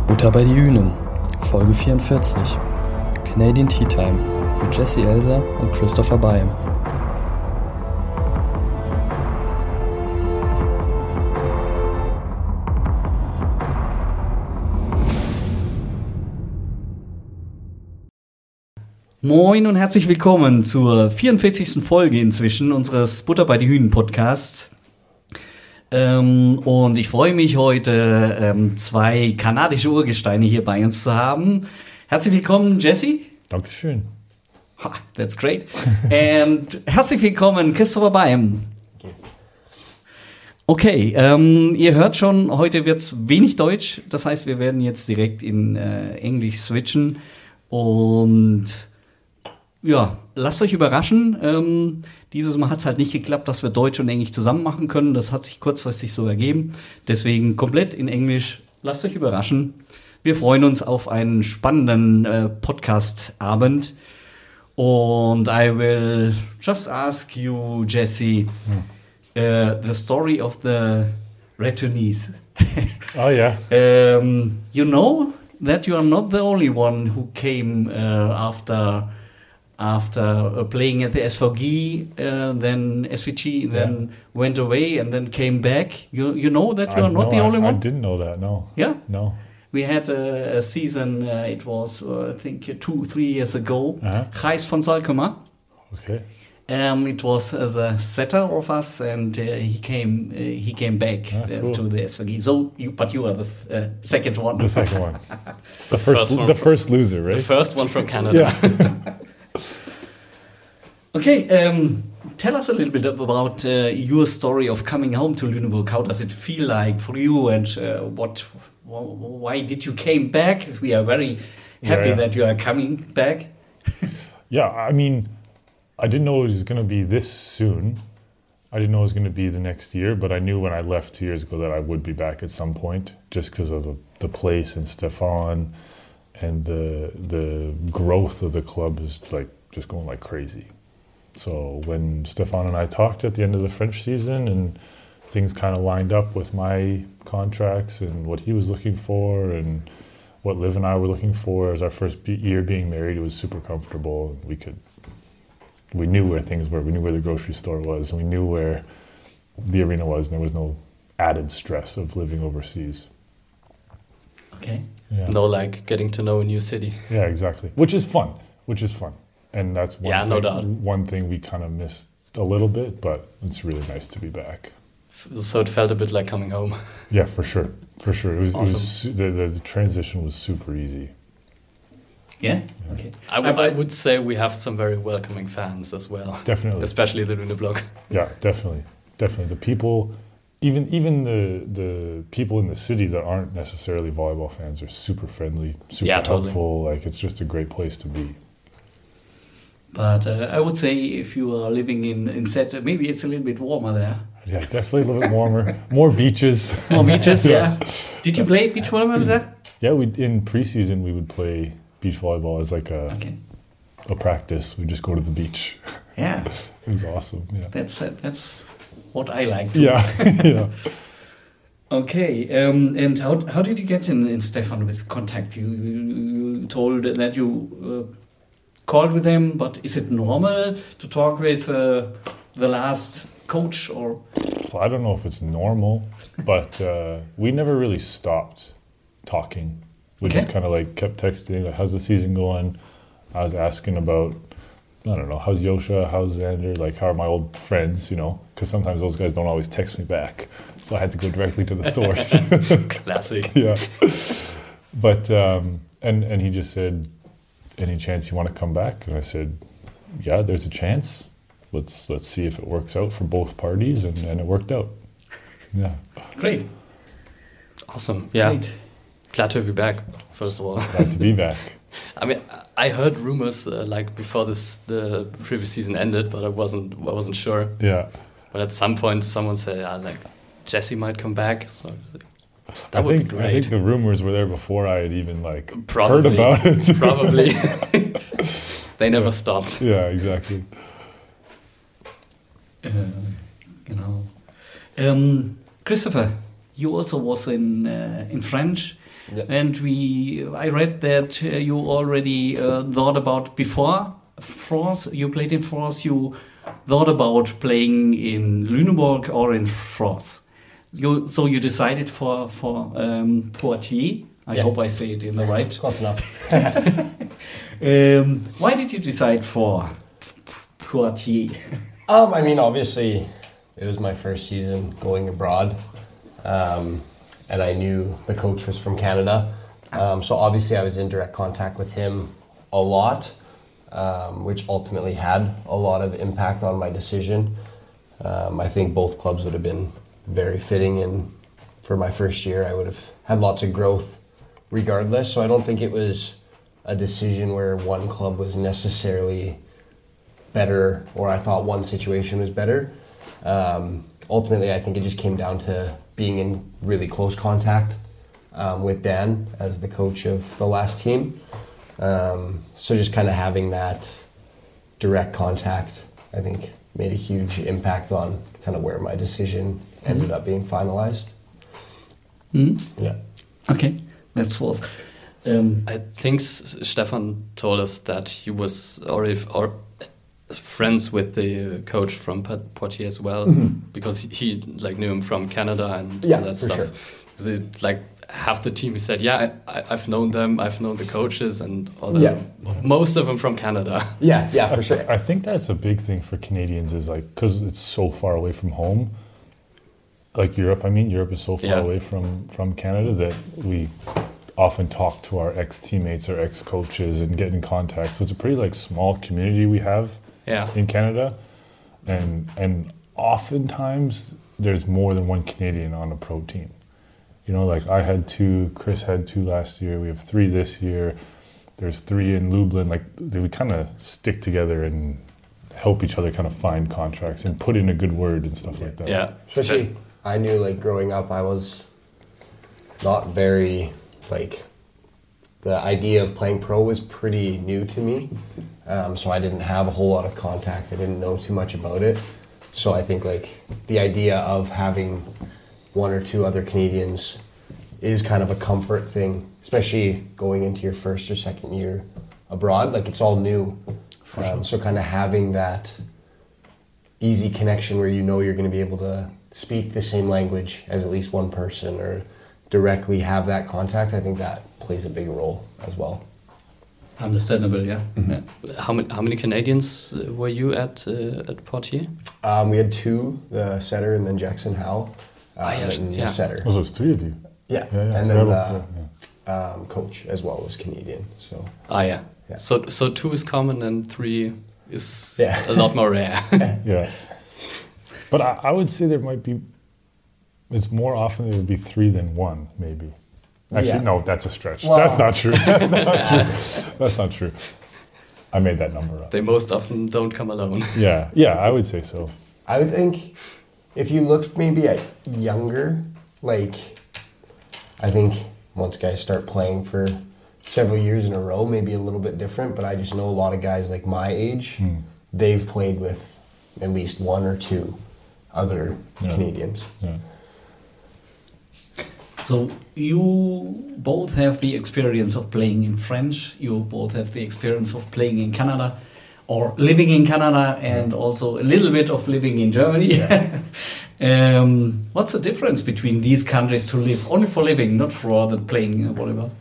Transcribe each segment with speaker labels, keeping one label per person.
Speaker 1: Butter bei die Hühnen, Folge 44. Canadian Tea Time mit Jesse Elser und Christopher Byam.
Speaker 2: Moin und herzlich willkommen zur 44. Folge inzwischen unseres Butter bei die Hühnen Podcasts. Und ich freue mich heute, zwei kanadische Urgesteine hier bei uns zu haben. Herzlich willkommen, Jesse.
Speaker 3: Dankeschön.
Speaker 2: That's great. Und herzlich willkommen, Christopher Byam. Okay, ihr hört schon, heute wird's wenig Deutsch. Das heißt, wir werden jetzt direkt in Englisch switchen. Und ja, lasst euch überraschen. Dieses Mal hat es halt nicht geklappt, dass wir Deutsch und Englisch zusammen machen können. Das hat sich kurzfristig so ergeben. Deswegen komplett in Englisch. Lasst euch überraschen. Wir freuen uns auf einen spannenden Podcast-Abend. Und I will just ask you, Jesse, the story of the Retournese.
Speaker 3: Oh, yeah.
Speaker 2: You know that you are not the only one who came after playing at the SVG, then SVG, then went away and then came back. You know that you are not the only one?
Speaker 3: I didn't know that, no.
Speaker 2: Yeah?
Speaker 3: No.
Speaker 2: We had a season, it was, I think, 2-3 years ago. Gijs van Salkema.
Speaker 3: Okay.
Speaker 2: It was the setter of us, and he came back
Speaker 3: cool.
Speaker 2: to the SVG. So, but you are the second one.
Speaker 3: The second one. The first loser, right?
Speaker 4: The first one from Canada.
Speaker 3: Yeah.
Speaker 2: Okay, tell us a little bit about your story of coming home to Lüneburg. How does it feel like for you, and why did you came back? We are very happy that you are coming back.
Speaker 3: Yeah, I mean, I didn't know it was going to be this soon. I didn't know it was going to be the next year, but I knew when I left 2 years ago that I would be back at some point, just because of the place and Stefan, and the growth of the club is like just going like crazy. So when Stefan and I talked at the end of the French season and things kind of lined up with my contracts and what he was looking for and what Liv and I were looking for as our first year being married, it was super comfortable. We knew where things were. We knew where the grocery store was, and we knew where the arena was, and there was no added stress of living overseas.
Speaker 2: Okay.
Speaker 3: Yeah.
Speaker 4: No, like getting to know a new city.
Speaker 3: Yeah, exactly. Which is fun. And that's one thing we kind of missed a little bit, but it's really nice to be back.
Speaker 4: So it felt a bit like coming home.
Speaker 3: Yeah, for sure. It
Speaker 4: Awesome.
Speaker 3: was the transition was super easy.
Speaker 2: Yeah? Okay.
Speaker 4: I would say we have some very welcoming fans as well.
Speaker 3: Definitely.
Speaker 4: Especially the Lüneblog.
Speaker 3: Yeah, definitely. The people, even the people in the city that aren't necessarily volleyball fans are super friendly, super helpful.
Speaker 4: Totally.
Speaker 3: Like, it's just a great place to be.
Speaker 2: But I would say if you are living in Set, maybe it's a little bit warmer there.
Speaker 3: Yeah, definitely a little bit warmer. More beaches.
Speaker 2: More beaches, yeah. Did you play beach volleyball there?
Speaker 3: Yeah, in preseason we would play beach volleyball as like a practice. We'd just go to the beach.
Speaker 2: Yeah.
Speaker 3: It was awesome, yeah.
Speaker 2: That's what I like too.
Speaker 3: Yeah.
Speaker 2: Okay, and how did you get in Stefan with contact? You told that you called with him, but is it normal to talk with the last coach or?
Speaker 3: Well, I don't know if it's normal, but we never really stopped talking. We just kind of like kept texting, like, how's the season going? I was asking about, I don't know, how's Yosha, how's Xander, like, how are my old friends, you know? Because sometimes those guys don't always text me back. So I had to go directly to the source.
Speaker 4: Classic.
Speaker 3: Yeah. But, and he just said, any chance you want to come back? And I said, yeah, there's a chance. Let's see if it works out for both parties, and it worked out. Yeah.
Speaker 2: Great.
Speaker 4: Awesome. Yeah.
Speaker 2: Great.
Speaker 4: Glad to have you back, first of all.
Speaker 3: Glad to be back.
Speaker 4: I mean, I heard rumors like before the previous season ended, but I wasn't sure.
Speaker 3: Yeah.
Speaker 4: But at some point, someone said, like, Jesse might come back. So that would be great.
Speaker 3: I think the rumors were there before I had even
Speaker 4: Probably,
Speaker 3: heard about it.
Speaker 4: Probably. They never stopped.
Speaker 3: Yeah, exactly.
Speaker 2: Genau. Christopher, you also was in French.
Speaker 5: Yeah.
Speaker 2: And I read that you already thought about before France. You played in France. You thought about playing in Lüneburg or in France. So you decided for Poitiers. I
Speaker 5: Yeah.
Speaker 2: hope I say it in the right.
Speaker 5: Close enough.
Speaker 2: Why did you decide for Poitiers?
Speaker 5: I mean, obviously, it was my first season going abroad, and I knew the coach was from Canada. So obviously, I was in direct contact with him a lot, which ultimately had a lot of impact on my decision. I think both clubs would have been very fitting, and for my first year, I would have had lots of growth regardless. So I don't think it was a decision where one club was necessarily better, or I thought one situation was better. Ultimately, I think it just came down to being in really close contact with Dan as the coach of the last team. So just kind of having that direct contact, I think, made a huge impact on kind of where my decision ended up being finalized. Yeah.
Speaker 2: Okay, that's what.
Speaker 4: I think Stefan told us that he was already friends with the coach from Poitiers as well, because he like knew him from Canada and
Speaker 5: Yeah,
Speaker 4: all that
Speaker 5: for
Speaker 4: stuff.
Speaker 5: sure.
Speaker 4: 'Cause like half the team, he said, yeah, I've known them, I've known the coaches and all that.
Speaker 5: Yeah.
Speaker 4: Most of them from Canada.
Speaker 5: Yeah, for sure.
Speaker 3: I think that's a big thing for Canadians is like, because it's so far away from home, like Europe, Europe is so far
Speaker 4: Yeah.
Speaker 3: away from Canada that we often talk to our ex-teammates or ex-coaches and get in contact. So it's a pretty like small community we have
Speaker 4: Yeah.
Speaker 3: in Canada. And oftentimes there's more than one Canadian on a pro team. You know, like I had 2, Chris had 2 last year, we have 3 this year. There's 3 in Lublin. Like we kind of stick together and help each other kind of find contracts and put in a good word and stuff like that.
Speaker 4: Yeah.
Speaker 5: Especially, I knew like growing up, I was not very like, the idea of playing pro was pretty new to me. So I didn't have a whole lot of contact. I didn't know too much about it. So I think like the idea of having 1 or 2 other Canadians is kind of a comfort thing, especially going into your first or second year abroad. Like it's all new. So kind of having that easy connection where you know you're going to be able to speak the same language as at least one person or directly have that contact, I think that plays a big role as well.
Speaker 2: Understandable, yeah. Yeah.
Speaker 4: How many Canadians were you at Poitiers?
Speaker 5: We had 2, the setter and then Jackson Howe. And
Speaker 4: yeah.
Speaker 5: the setter.
Speaker 3: Oh, so it's 3 of you.
Speaker 5: Yeah.
Speaker 3: Yeah.
Speaker 5: And then
Speaker 3: Rebel,
Speaker 5: the coach as well was Canadian. So
Speaker 4: Yeah.
Speaker 5: Yeah.
Speaker 4: So 2 is common and 3 is
Speaker 5: Yeah.
Speaker 4: a lot more rare.
Speaker 3: Yeah. But I would say there might be, it's more often there would be 3 than 1, maybe. Actually,
Speaker 5: Yeah.
Speaker 3: no, that's a stretch.
Speaker 5: Well-
Speaker 3: That's not true. That's not true. That's not true. I made that number up.
Speaker 4: They most often don't come alone.
Speaker 3: Yeah, I would say so.
Speaker 5: I would think if you looked maybe at younger, like I think once guys start playing for several years in a row, maybe a little bit different, but I just know a lot of guys like my age, they've played with at least 1 or 2 other Canadians.
Speaker 3: Yeah.
Speaker 2: So you both have the experience of playing in French. You both have the experience of playing in Canada, or living in Canada, and also a little bit of living in Germany. What's the difference between these countries to live? Only for living, not for the playing volleyball.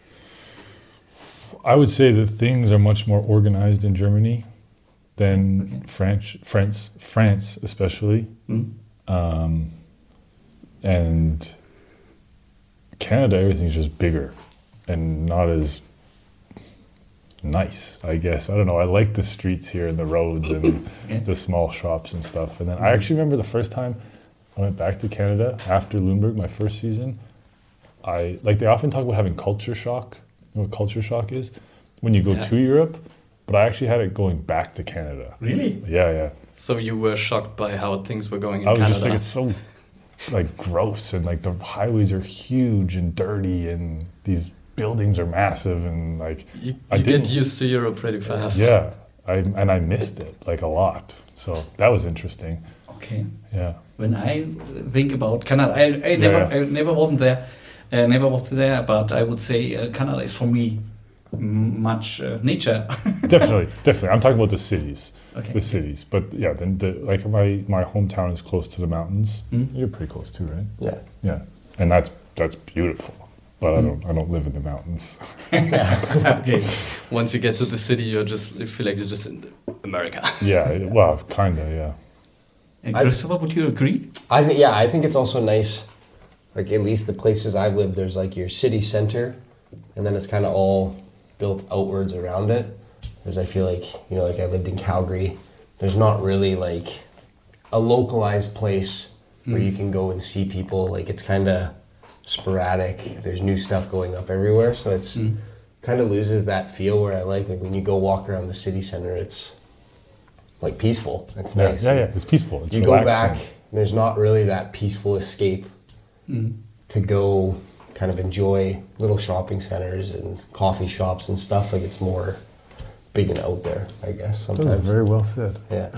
Speaker 3: I would say that things are much more organized in Germany than France especially. And Canada, everything's just bigger and not as nice, I guess. I don't know. I like the streets here and the roads and the small shops and stuff. And then I actually remember the first time I went back to Canada after Lüneburg, my first season. They often talk about having culture shock. You know what culture shock is? When you go to Europe, but I actually had it going back to Canada.
Speaker 2: Really?
Speaker 3: Yeah.
Speaker 4: So you were shocked by how things were going in
Speaker 3: I was
Speaker 4: Canada?
Speaker 3: just like, it's so like gross, and like the highways are huge and dirty, and these buildings are massive, and like
Speaker 4: you
Speaker 3: I didn't-
Speaker 4: get used to Europe pretty fast.
Speaker 3: Yeah, I missed it like a lot. So that was interesting.
Speaker 2: Okay.
Speaker 3: Yeah.
Speaker 2: When I think about Canada, I never wasn't there, never was there, but I would say Canada is for me much nature.
Speaker 3: Definitely. I'm talking about the cities.
Speaker 2: Okay.
Speaker 3: The cities, but yeah, then like my hometown is close to the mountains. You're pretty close too, right?
Speaker 5: Yeah.
Speaker 3: Yeah, and that's beautiful. But I don't live in the mountains.
Speaker 2: Okay.
Speaker 4: Once you get to the city, you feel like you're just in America.
Speaker 3: Yeah, well, kinda, yeah.
Speaker 2: And Christopher, would you agree?
Speaker 5: I think it's also nice, like at least the places I've lived, there's like your city center, and then it's kind of all built outwards around it. Because I feel like, like I lived in Calgary, there's not really like a localized place where you can go and see people. Like it's kind of sporadic. There's new stuff going up everywhere, so it's kind of loses that feel where I like when you go walk around the city center, it's like peaceful. It's nice.
Speaker 3: Yeah, it's peaceful. It's
Speaker 5: you
Speaker 3: relaxing.
Speaker 5: go back, there's not really that peaceful escape to go kind of enjoy little shopping centers and coffee shops and stuff. Like it's more big and out there, I guess. Sometimes.
Speaker 3: That's very well said.
Speaker 5: Yeah.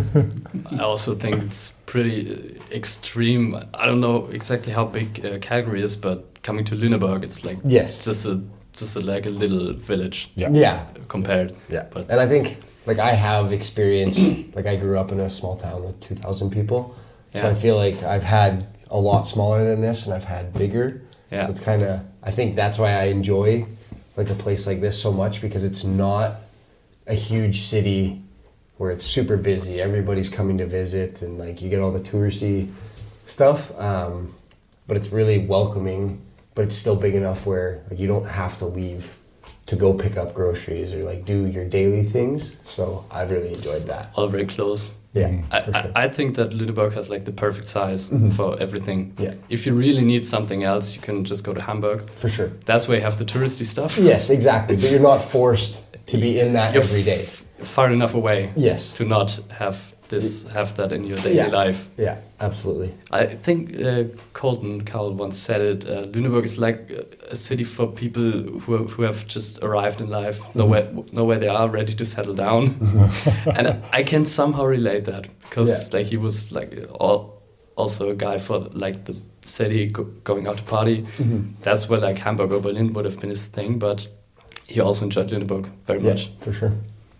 Speaker 4: I also think it's pretty extreme. I don't know exactly how big Calgary is, but coming to Lüneburg, it's like just like a little village.
Speaker 5: Yeah.
Speaker 4: Compared.
Speaker 5: Yeah.
Speaker 4: But
Speaker 5: and I think like I have experience. Like I grew up in a small town with 2,000 people, so I feel like I've had a lot smaller than this, and I've had bigger.
Speaker 4: Yeah.
Speaker 5: So it's kind of. I think that's why I enjoy like a place like this so much, because it's not a huge city where it's super busy. Everybody's coming to visit, and like you get all the touristy stuff. But it's really welcoming. But it's still big enough where like you don't have to leave to go pick up groceries or like do your daily things. So I've really enjoyed that.
Speaker 4: All very close.
Speaker 5: Yeah,
Speaker 4: I think that Lüneburg has like the perfect size for everything.
Speaker 5: Yeah.
Speaker 4: If you really need something else, you can just go to Hamburg.
Speaker 5: For sure.
Speaker 4: That's where you have the touristy stuff.
Speaker 5: Yes, exactly. But you're not forced to be in that
Speaker 4: You're
Speaker 5: every day.
Speaker 4: Far enough away.
Speaker 5: Yes.
Speaker 4: To not have that in your daily life.
Speaker 5: Yeah, absolutely.
Speaker 4: I think Colton Cowell once said it. Lüneburg is like a city for people who have just arrived in life, know where they are, ready to settle down, and I can somehow relate that because like he was like also a guy for like the city going out to party. That's where like Hamburg or Berlin would have been his thing, but he also enjoyed Lüneburg very much.
Speaker 5: For sure.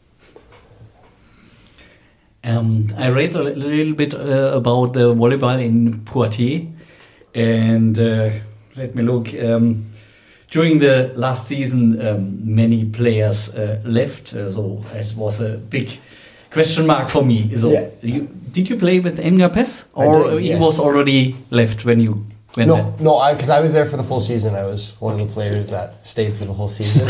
Speaker 2: I read a little bit about the volleyball in Poitiers, and let me look. During the last season, many players left, so it was a big question mark for me. So, did you play with Emre Pes, or he was already left when you went there?
Speaker 5: No, because I was there for the full season. I was one of the players that stayed for the whole season.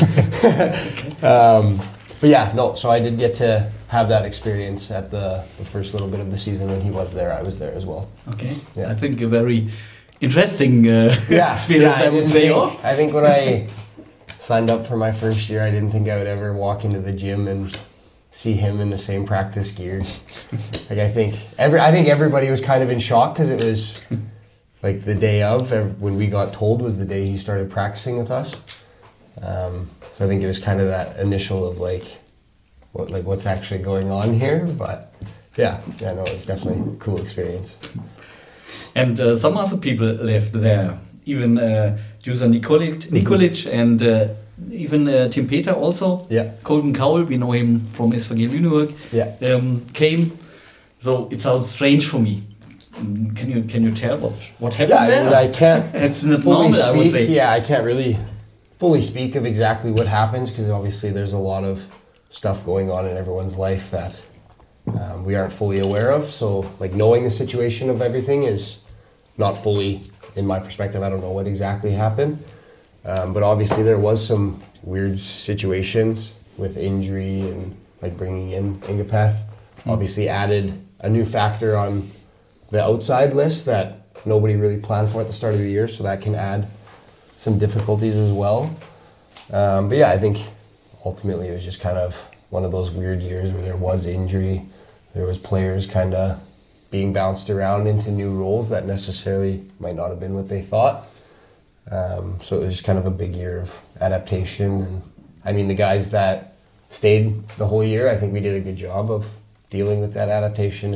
Speaker 5: But yeah, no. So I did get to have that experience at the first little bit of the season when he was there. I was there as well.
Speaker 2: Okay.
Speaker 5: Yeah.
Speaker 2: I think a very interesting experience, I would say.
Speaker 5: I think when I signed up for my first year, I didn't think I would ever walk into the gym and see him in the same practice gear. Like I think everybody was kind of in shock because it was like the day of when we got told was the day he started practicing with us. So I think it was kind of that initial of what's actually going on here. But no, it's definitely a cool experience.
Speaker 2: And some other people left there, even Dusan Nikolic and even Tim Peter also.
Speaker 5: Yeah.
Speaker 2: Colton Cowell, we know him from SVG Lüneburg, came. So it sounds strange for me. Can you tell what happened there?
Speaker 5: I can't.
Speaker 2: It's not
Speaker 5: fully
Speaker 2: normal,
Speaker 5: speak,
Speaker 2: I would say.
Speaker 5: Yeah, I can't really fully speak of exactly what happens because obviously there's a lot of stuff going on in everyone's life that we aren't fully aware of. So like knowing the situation of everything is not fully in my perspective. I don't know what exactly happened, but obviously there was some weird situations with injury and like bringing in Ingapeth. Obviously added a new factor on the outside list that nobody really planned for at the start of the year, so that can add some difficulties as well. But yeah, I think ultimately it was just kind of one of those weird years where there was injury, there was players kind of being bounced around into new roles that necessarily might not have been what they thought. So it was just kind of a big year of adaptation. And I mean, the guys that stayed the whole year, I think we did a good job of dealing with that adaptation and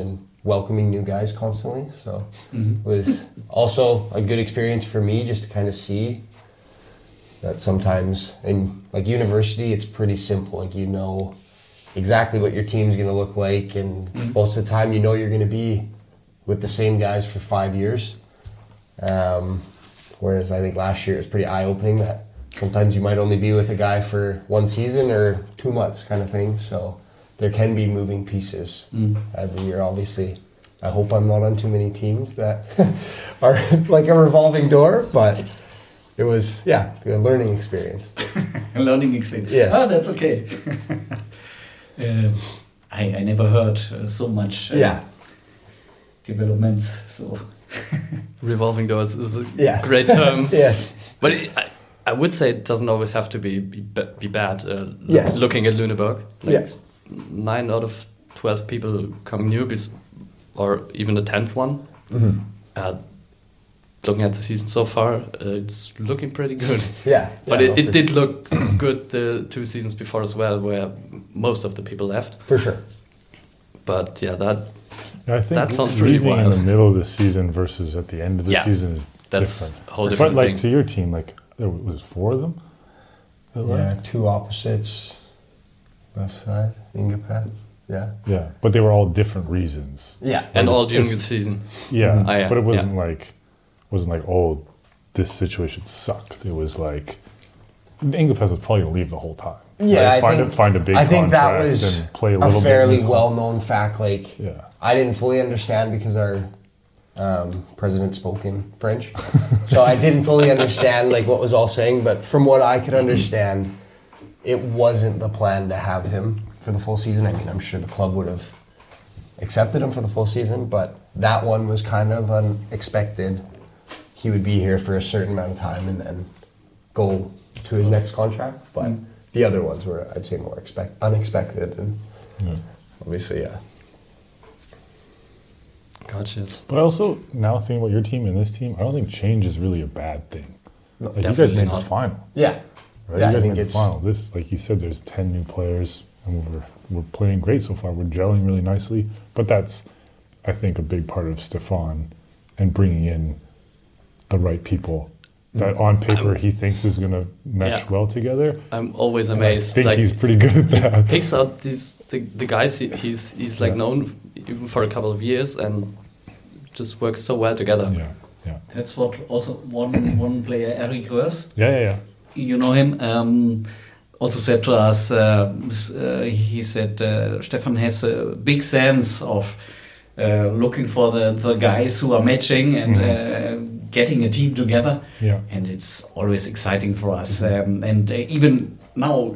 Speaker 5: welcoming new guys constantly. So it was also a good experience for me just to kind of see that sometimes in like university, it's pretty simple. Like you know exactly what your team's going to look like, and most of the time you know you're going to be with the same guys for 5 years. Whereas I think last year it was pretty eye-opening that sometimes you might only be with a guy for 1 season or 2 months kind of thing. So there can be moving pieces every year, obviously. I hope I'm not on too many teams that are like a revolving door, but it was, a learning experience.
Speaker 2: A learning experience.
Speaker 5: Yeah.
Speaker 2: Oh, that's okay. I never heard so much developments. So
Speaker 4: Revolving doors is a
Speaker 5: Yeah.
Speaker 4: great term.
Speaker 5: Yes.
Speaker 4: But I would say it doesn't always have to be bad.
Speaker 5: Yes.
Speaker 4: Looking at Lüneburg, like
Speaker 5: Yes.
Speaker 4: 9 out of 12 people come new, or even the 10th one. Looking at the season so far, it's looking pretty good.
Speaker 5: Yeah.
Speaker 4: But
Speaker 5: yeah,
Speaker 4: it did look good the 2 seasons before as well, where most of the people left.
Speaker 5: For sure.
Speaker 4: But yeah,
Speaker 3: I think
Speaker 4: that sounds pretty
Speaker 3: leaving
Speaker 4: wild.
Speaker 3: in the middle of the season versus at the end of the
Speaker 4: Yeah,
Speaker 3: season is
Speaker 4: that's
Speaker 3: different.
Speaker 4: a whole different
Speaker 3: But like
Speaker 4: thing.
Speaker 3: to your team, like there was 4 of them. that
Speaker 5: Yeah,
Speaker 3: left?
Speaker 5: 2 opposites, left side, Ingepeth. Yeah.
Speaker 3: Yeah, but they were all different reasons.
Speaker 5: Yeah.
Speaker 4: And all
Speaker 3: It's-
Speaker 4: during the
Speaker 3: it's-
Speaker 4: season.
Speaker 3: Yeah,
Speaker 4: Ah, yeah,
Speaker 3: but it wasn't like oh, this situation sucked. It was like Ingefest was probably gonna leave the whole time.
Speaker 5: Yeah,
Speaker 3: Right? find a big
Speaker 5: I think that
Speaker 3: contract
Speaker 5: was
Speaker 3: and play a
Speaker 5: a
Speaker 3: little bit.
Speaker 5: fairly
Speaker 3: this-
Speaker 5: well-known fact. Like,
Speaker 3: Yeah.
Speaker 5: I didn't fully understand because our president spoke in French, so I didn't fully understand like what was all saying. But from what I could understand, it wasn't the plan to have him for the full season. I mean, I'm sure the club would have accepted him for the full season, but that one was kind of unexpected. He would be here for a certain amount of time and then go to his next contract. But the other ones were, I'd say, more unexpected. And obviously, yeah.
Speaker 4: Gotcha.
Speaker 3: But also now thinking about your team and this team, I don't think change is really a bad thing.
Speaker 5: No,
Speaker 3: Like you guys
Speaker 4: definitely
Speaker 3: made
Speaker 4: not.
Speaker 3: the final,
Speaker 5: Yeah.
Speaker 3: right?
Speaker 5: Yeah, I
Speaker 3: you guys
Speaker 5: think
Speaker 3: made the
Speaker 5: it's-
Speaker 3: final. This, like you said, there's 10 new players, and we're playing great so far. We're gelling really nicely. But that's, I think, a big part of Stefan and bringing in the right people that on paper he thinks is going to mesh
Speaker 4: Yeah.
Speaker 3: well together.
Speaker 4: I'm always
Speaker 3: And
Speaker 4: amazed.
Speaker 3: I think
Speaker 4: Like,
Speaker 3: he's pretty good at that.
Speaker 4: picks out the guys he's like known even for a couple of years and just works so well together.
Speaker 3: Yeah.
Speaker 2: that's what also one player, Eric Rörs,
Speaker 3: Yeah.
Speaker 2: you know him, also said to us, he said Stefan has a big sense of looking for the guys who are matching and getting a team together.
Speaker 3: Yeah.
Speaker 2: And it's always exciting for us. And even now,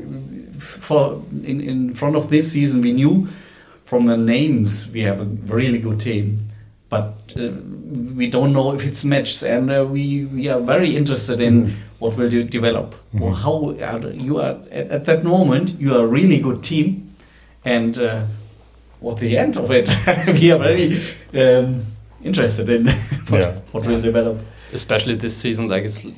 Speaker 2: in front of this season, we knew from the names we have a really good team. But we don't know if it's matched, and we are very interested in what will you develop. Or how you are at that moment, you are a really good team, and what the end of it, we are very interested in what will develop.
Speaker 4: Especially this season, like it's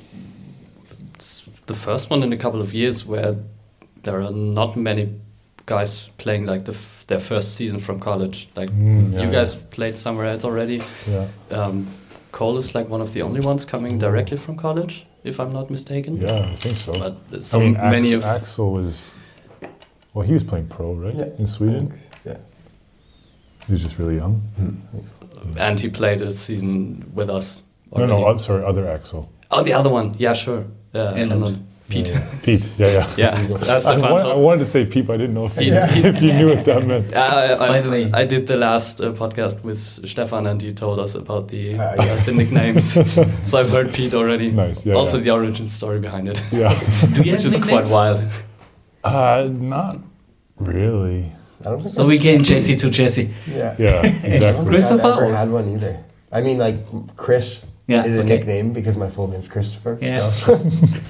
Speaker 4: the first one in a couple of years where there are not many guys playing like their first season from college. Like you guys played somewhere else already.
Speaker 3: Yeah.
Speaker 4: Cole is like one of the only ones coming directly from college, if I'm not mistaken.
Speaker 3: Yeah, I think so.
Speaker 4: But so
Speaker 3: I mean,
Speaker 4: many of
Speaker 3: Axel was, well, he was playing pro, right?
Speaker 5: Yeah.
Speaker 3: In Sweden.
Speaker 5: Yeah.
Speaker 3: He was just really young.
Speaker 4: and he played a season with us.
Speaker 3: No,
Speaker 4: already.
Speaker 3: sorry, other Axel.
Speaker 4: Oh, the other one. Yeah, sure.
Speaker 2: And
Speaker 4: then Pete.
Speaker 3: Yeah. Pete, yeah.
Speaker 4: Yeah, that's
Speaker 3: I
Speaker 4: Stefan.
Speaker 3: wanted to say Pete, but I didn't know if you,
Speaker 4: He-
Speaker 3: if you knew what that meant.
Speaker 2: By the way.
Speaker 4: I did the last podcast with Stefan, and he told us about the
Speaker 5: Yeah.
Speaker 4: the nicknames. So I've heard Pete already.
Speaker 3: Nice, yeah.
Speaker 4: Also
Speaker 3: yeah.
Speaker 4: the origin story behind it,
Speaker 3: Yeah.
Speaker 2: Do you
Speaker 4: which
Speaker 2: have
Speaker 4: is quite
Speaker 2: nicknames?
Speaker 4: wild.
Speaker 3: Not really.
Speaker 5: I don't think
Speaker 2: So we gain Jesse to Jesse.
Speaker 5: Yeah.
Speaker 3: Yeah,
Speaker 5: I don't
Speaker 3: exactly.
Speaker 5: think
Speaker 2: Christopher
Speaker 5: I've never
Speaker 2: or-
Speaker 5: had one either. I mean, like, Chris
Speaker 2: Yeah,
Speaker 5: is a
Speaker 2: okay.
Speaker 5: nickname because my full name's Christopher.
Speaker 2: Yeah.
Speaker 5: So.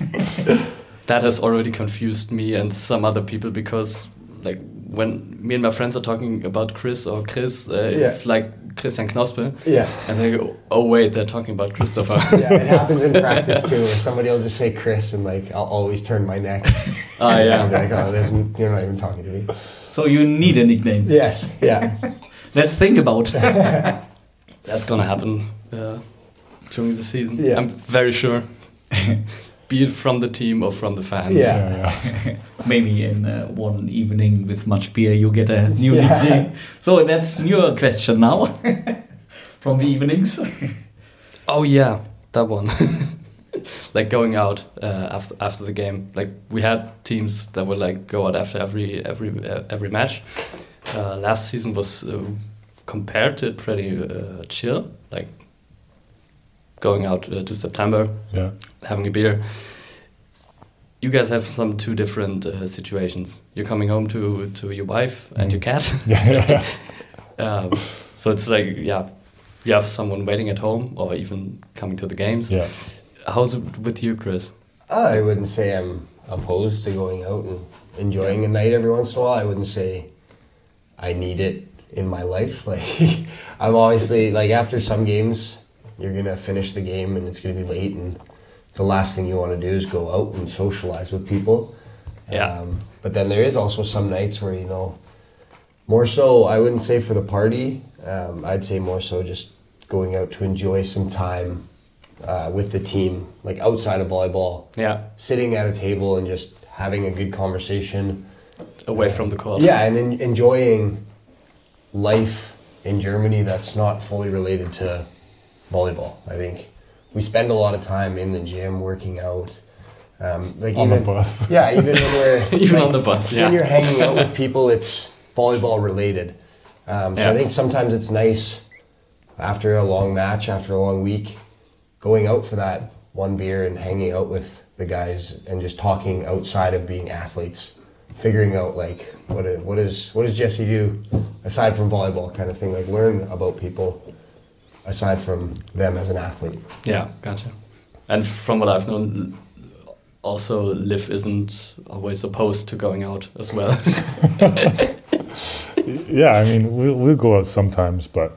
Speaker 4: That has already confused me and some other people because, like, when me and my friends are talking about Chris or Chris, it's like Christian Knospe.
Speaker 5: Yeah.
Speaker 4: And they go, oh wait, they're talking about Christopher.
Speaker 5: Yeah, it happens in practice too, where somebody will just say Chris and, like, I'll always turn my neck.
Speaker 4: Oh
Speaker 5: I'll be
Speaker 4: yeah.
Speaker 5: like, oh, you're not even talking to me.
Speaker 2: So you need a nickname.
Speaker 5: Yes, yeah.
Speaker 2: Let's think about.
Speaker 4: That's gonna happen during the season.
Speaker 5: Yeah.
Speaker 4: I'm very sure. Be it from the team or from the fans.
Speaker 5: Yeah.
Speaker 2: Maybe in one evening with much beer, you get a new
Speaker 5: Yeah.
Speaker 2: nickname. So that's your question now from the evenings.
Speaker 4: Oh yeah, that one. Like going out after the game. Like we had teams that would like go out after every match. Last season was compared to it pretty chill. Like going out to September,
Speaker 3: Yeah.
Speaker 4: having a beer. You guys have some two different situations. You're coming home to your wife and your cat.
Speaker 3: Yeah.
Speaker 4: So it's like, yeah, you have someone waiting at home or even coming to the games.
Speaker 3: Yeah.
Speaker 4: How's it with you, Chris?
Speaker 5: I wouldn't say I'm opposed to going out and enjoying a night every once in a while. I wouldn't say I need it in my life. Like I'm obviously like after some games, you're gonna finish the game and it's gonna be late, and the last thing you want to do is go out and socialize with people.
Speaker 4: Yeah.
Speaker 5: But then there is also some nights where more so. I wouldn't say for the party. I'd say more so just going out to enjoy some time with the team, like outside of volleyball.
Speaker 4: Yeah,
Speaker 5: Sitting at a table and just having a good conversation.
Speaker 4: away from the court.
Speaker 5: Yeah, and enjoying life in Germany that's not fully related to volleyball. I think we spend a lot of time in the gym working out. Like
Speaker 3: On the
Speaker 5: even,
Speaker 3: bus.
Speaker 5: Yeah, even when we're
Speaker 4: Even
Speaker 5: like,
Speaker 4: on the bus, yeah.
Speaker 5: When you're hanging out with people, it's volleyball related. So
Speaker 4: Yeah.
Speaker 5: I think sometimes it's nice after a long match, after a long week, going out for that one beer and hanging out with the guys and just talking outside of being athletes, figuring out like what does Jesse do aside from volleyball kind of thing, like learn about people aside from them as an athlete.
Speaker 4: Yeah, gotcha. And from what I've known, also Liv isn't always opposed to going out as well.
Speaker 3: Yeah, I mean, we'll go out sometimes, but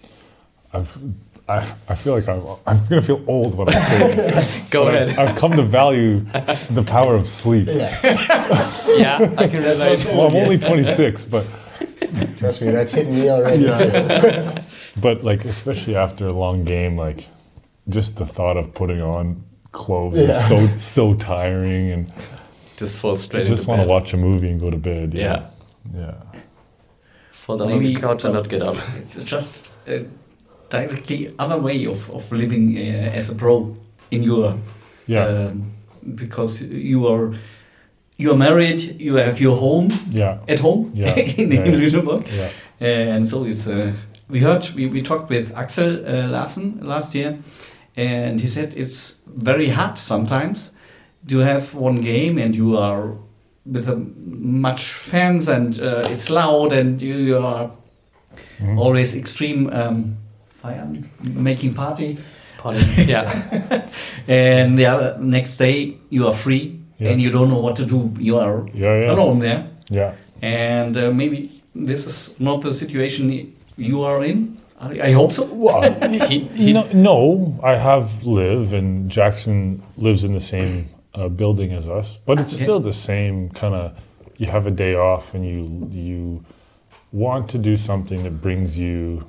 Speaker 3: I feel like I'm gonna feel old when I say this.
Speaker 4: Go
Speaker 3: But
Speaker 4: ahead.
Speaker 3: I've come to value the power of sleep.
Speaker 4: Yeah, I can relate.
Speaker 3: Well, I'm only 26, but
Speaker 5: Trust me, that's hitting me already.
Speaker 3: but like especially after a long game, like just the thought of putting on clothes is so tiring, and
Speaker 4: Just fall
Speaker 3: I
Speaker 4: straight
Speaker 3: just
Speaker 4: into
Speaker 3: want to
Speaker 4: bed.
Speaker 3: watch a movie and go to bed.
Speaker 4: Yeah.
Speaker 3: Yeah.
Speaker 4: Fall down on the couch and not get up.
Speaker 2: It's just a directly other way of living as a pro in your
Speaker 3: Yeah.
Speaker 2: because you are married, you have your home
Speaker 3: Yeah.
Speaker 2: at home
Speaker 3: Yeah.
Speaker 2: in
Speaker 3: Yeah.
Speaker 2: Lüneburg,
Speaker 3: Yeah.
Speaker 2: and so it's we talked with Axel Larsen last year, and he said it's very hard sometimes to have one game and you are with much fans and it's loud and you are always extreme fire making party.
Speaker 4: Party. Yeah.
Speaker 2: And the other next day you are free and you don't know what to do. You are
Speaker 3: Yeah.
Speaker 2: alone there,
Speaker 3: Yeah.
Speaker 2: and maybe this is not the situation you are in. I hope so.
Speaker 3: Well,
Speaker 4: He
Speaker 3: no, I have Liv, and Jackson lives in the same building as us, but it's
Speaker 2: Okay.
Speaker 3: still the same kind of. You have a day off, and you want to do something that brings you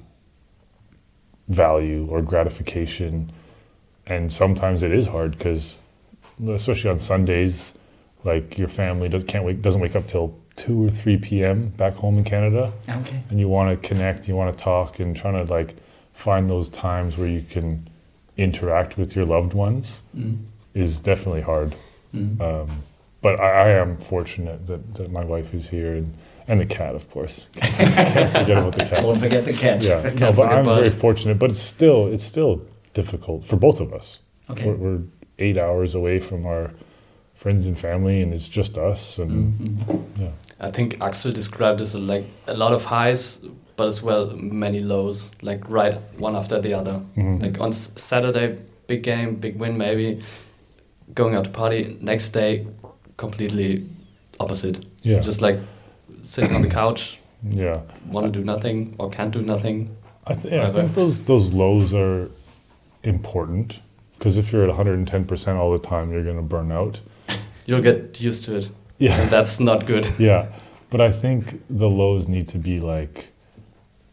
Speaker 3: value or gratification, and sometimes it is hard because, especially on Sundays, like your family doesn't wake up till 2 or 3 p.m. back home in Canada.
Speaker 2: Okay.
Speaker 3: And you want to connect, you want to talk, and trying to like find those times where you can interact with your loved ones is definitely hard. But I am fortunate that my wife is here and the cat, of course. Can't forget about the cat.
Speaker 2: Don't forget the cat.
Speaker 3: Yeah, no,
Speaker 4: Can't
Speaker 3: but
Speaker 4: forget
Speaker 3: I'm
Speaker 4: Buzz.
Speaker 3: very fortunate. But it's still difficult for both of us.
Speaker 2: Okay.
Speaker 3: We're 8 hours away from our friends and family, and it's just us. And yeah.
Speaker 4: I think Axel described this as like a lot of highs, but as well many lows, like right one after the other. Like on Saturday, big game, big win maybe, going out to party. Next day, completely opposite.
Speaker 3: Yeah.
Speaker 4: Just like sitting on the couch,
Speaker 3: Yeah.
Speaker 4: want to do nothing or can't do nothing.
Speaker 3: I think those lows are important, because if you're at 110% all the time, you're going to burn out.
Speaker 4: You'll get used to it.
Speaker 3: Yeah.
Speaker 4: And that's not good.
Speaker 3: Yeah, but I think the lows need to be like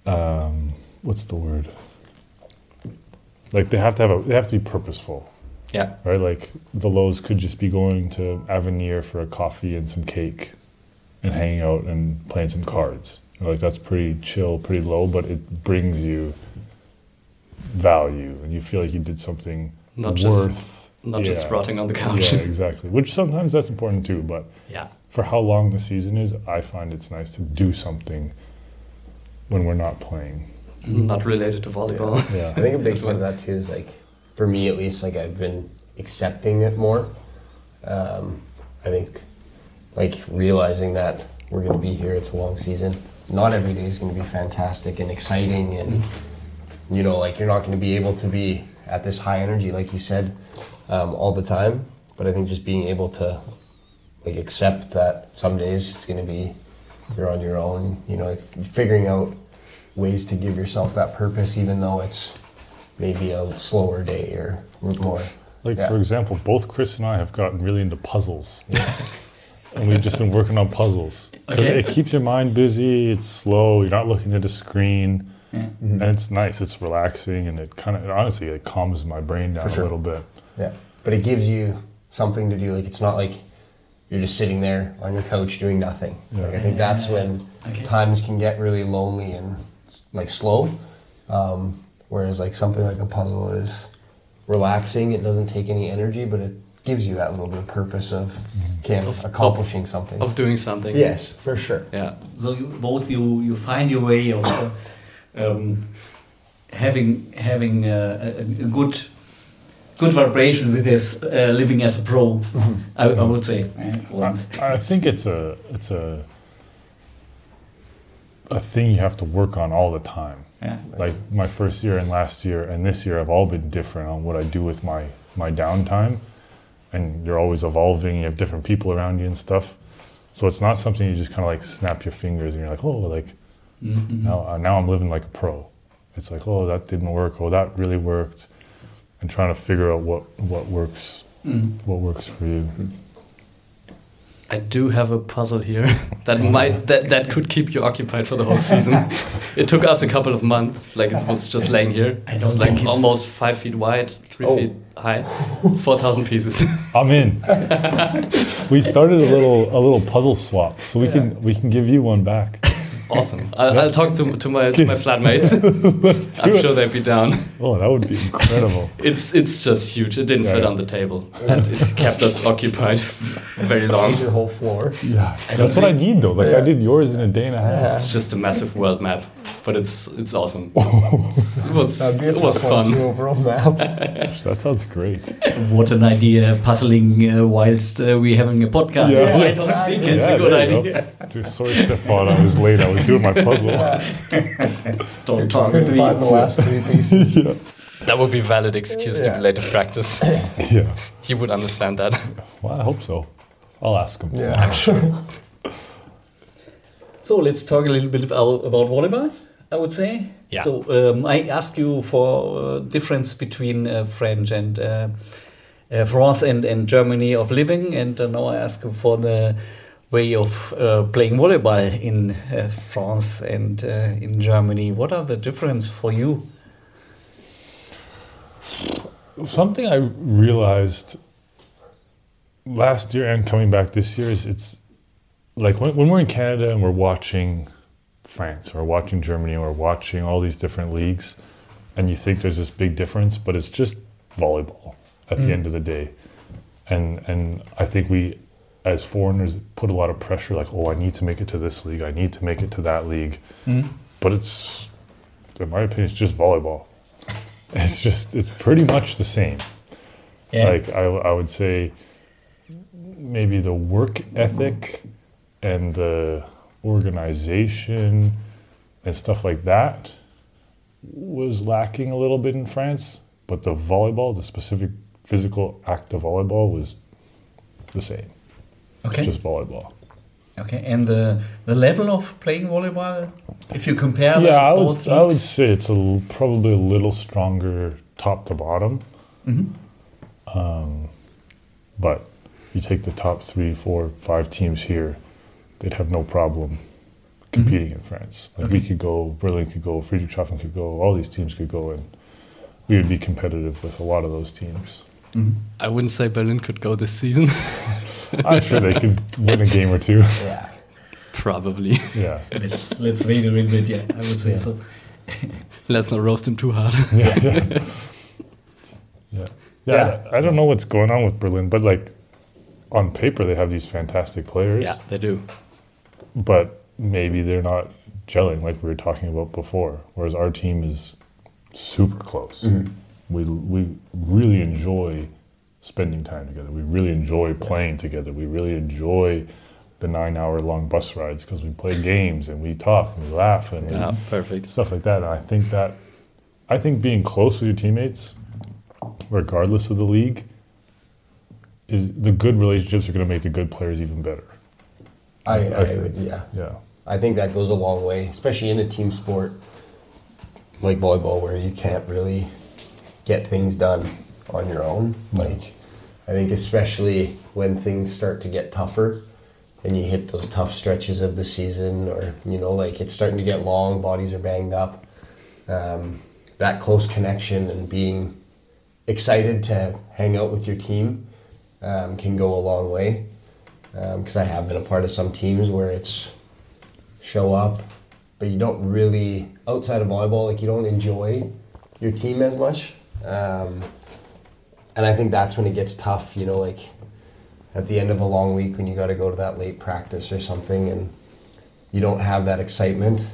Speaker 3: what's the word? Like they have to be purposeful,
Speaker 4: Yeah.
Speaker 3: right? Like the lows could just be going to Avenir for a coffee and some cake and hanging out and playing some cards. Like that's pretty chill, pretty low, but it brings you value and you feel like you did something
Speaker 4: Not
Speaker 3: worth.
Speaker 4: just rotting on the couch.
Speaker 3: Yeah, exactly. Which sometimes that's important too, but
Speaker 4: Yeah.
Speaker 3: for how long the season is, I find it's nice to do something when we're not playing.
Speaker 4: Not related to volleyball.
Speaker 3: Yeah.
Speaker 5: I think a big
Speaker 4: That's
Speaker 5: part of
Speaker 4: what-
Speaker 5: that too is like, for me at least, like I've been accepting it more. I think like realizing that we're going to be here, it's a long season. Not every day is going to be fantastic and exciting and, you know, like you're not going to be able to be at this high energy, like you said, all the time. But I think just being able to like accept that some days it's going to be, you're on your own, you know, figuring out ways to give yourself that purpose, even though it's maybe a slower day or more.
Speaker 3: Like,
Speaker 5: Yeah.
Speaker 3: for example, both Chris and I have gotten really into puzzles. And we've just been working on puzzles. Because
Speaker 2: Okay.
Speaker 3: it keeps your mind busy, it's slow, you're not looking at a screen.
Speaker 2: Yeah.
Speaker 3: And it's nice, it's relaxing, and it kind of, honestly, it calms my brain down
Speaker 5: For sure.
Speaker 3: a little bit.
Speaker 5: Yeah. But it gives you something to do. Like, it's not like you're just sitting there on your couch doing nothing.
Speaker 3: Yeah.
Speaker 5: Like, I think that's when
Speaker 2: Okay.
Speaker 5: times can get really lonely and, like, slow. Whereas, like, something like a puzzle is relaxing. It doesn't take any energy, but it gives you that little bit of purpose of accomplishing something.
Speaker 4: Of doing something.
Speaker 5: Yes, for sure.
Speaker 4: Yeah.
Speaker 2: So you find your way of having a good vibration with this living as a pro. I would say.
Speaker 3: I think it's a thing you have to work on all the time.
Speaker 2: Yeah.
Speaker 3: Like my first year and last year and this year have all been different on what I do with my downtime. And you're always evolving, you have different people around you and stuff. So it's not something you just kind of like snap your fingers and you're like, oh, like now I'm living like a pro. It's like, oh, that didn't work, oh, that really worked. And trying to figure out what works for you.
Speaker 4: I do have a puzzle here that could keep you occupied for the whole season. It took us a couple of months. Like it was just laying here.
Speaker 2: I
Speaker 4: It's
Speaker 2: don't
Speaker 4: like
Speaker 2: think it's-
Speaker 4: almost 5 feet wide, 3 feet high, 4,000 pieces.
Speaker 3: I'm in. We started a little puzzle swap, so we can give you one back.
Speaker 4: Awesome. I'll talk to my flatmates. I'm sure they'd be down.
Speaker 3: Oh, that would be incredible.
Speaker 4: It's just huge. It didn't fit
Speaker 3: Yeah.
Speaker 4: on the table, and it kept us occupied very long.
Speaker 5: Your whole floor.
Speaker 3: Yeah, that's what I need though. Like I did yours in a day and a half.
Speaker 4: It's just a massive world map, but it's awesome.
Speaker 5: That'd be a
Speaker 4: It was
Speaker 5: tough one,
Speaker 4: fun.
Speaker 5: too, overall map.
Speaker 3: That sounds great.
Speaker 2: What an idea, puzzling whilst we're having a podcast.
Speaker 3: Yeah.
Speaker 2: I don't think it's a good
Speaker 3: there you
Speaker 2: idea.
Speaker 3: go. Sorry, Stefan, I was late. I was doing my puzzle.
Speaker 2: Don't talk to
Speaker 5: Couldn't
Speaker 2: me.
Speaker 5: find the last 3 pieces.
Speaker 3: Yeah.
Speaker 4: That would be valid excuse to be late to practice.
Speaker 3: Yeah.
Speaker 4: He would understand that.
Speaker 3: Well, I hope so. I'll ask him.
Speaker 5: Yeah.
Speaker 2: So let's talk a little bit about volleyball, I would say.
Speaker 4: Yeah.
Speaker 2: So I ask you for difference between French and France and Germany of living, and now I ask you for the way of playing volleyball in France and in Germany. What are the difference for you?
Speaker 3: Something I realized last year and coming back this year is it's like when we're in Canada and we're watching France or watching Germany or watching all these different leagues and you think there's this big difference, but it's just volleyball at the end of the day. And I think we as foreigners put a lot of pressure like, oh, I need to make it to this league, I need to make it to that league. But it's, in my opinion, it's just volleyball. It's pretty much the same.
Speaker 2: Yeah.
Speaker 3: Like I would say maybe the work ethic and the organization and stuff like that was lacking a little bit in France, but the volleyball, the specific physical act of volleyball was the same.
Speaker 2: Okay.
Speaker 3: It's just volleyball.
Speaker 2: Okay, and the level of playing volleyball, if you compare
Speaker 3: Yeah, I
Speaker 2: both
Speaker 3: would
Speaker 2: leagues?
Speaker 3: say it's probably a little stronger top to bottom. But you take the top 3, 4, 5 teams here, they'd have no problem competing in France. Like we could go, Berlin could go, Friedrichshafen could go, all these teams could go, and we would be competitive with a lot of those teams.
Speaker 4: I wouldn't say Berlin could go this season.
Speaker 3: I'm sure they could win a game or two.
Speaker 5: Yeah.
Speaker 4: Probably.
Speaker 3: Yeah.
Speaker 2: Let's wait a little bit. Yeah, I would say so.
Speaker 4: Let's not roast him too hard.
Speaker 3: Yeah. I don't know what's going on with Berlin, but like on paper they have these fantastic players.
Speaker 4: Yeah, they do.
Speaker 3: But maybe they're not gelling like we were talking about before. Whereas our team is super close. We really enjoy spending time together. We really enjoy playing together. We really enjoy the 9-hour-long bus rides because we play games and we talk and we laugh and
Speaker 4: perfect
Speaker 3: stuff like that. And I think being close with your teammates, regardless of the league, is the good relationships are going to make the good players even better.
Speaker 5: I would, yeah. I think that goes a long way, especially in a team sport like volleyball, where you can't really get things done on your own. Like, I think especially when things start to get tougher and you hit those tough stretches of the season, or like it's starting to get long, bodies are banged up. That close connection and being excited to hang out with your team can go a long way. Because I have been a part of some teams where it's show up, but you don't really, outside of volleyball, like you don't enjoy your team as much. And I think that's when it gets tough, like at the end of a long week when you got to go to that late practice or something and you don't have that excitement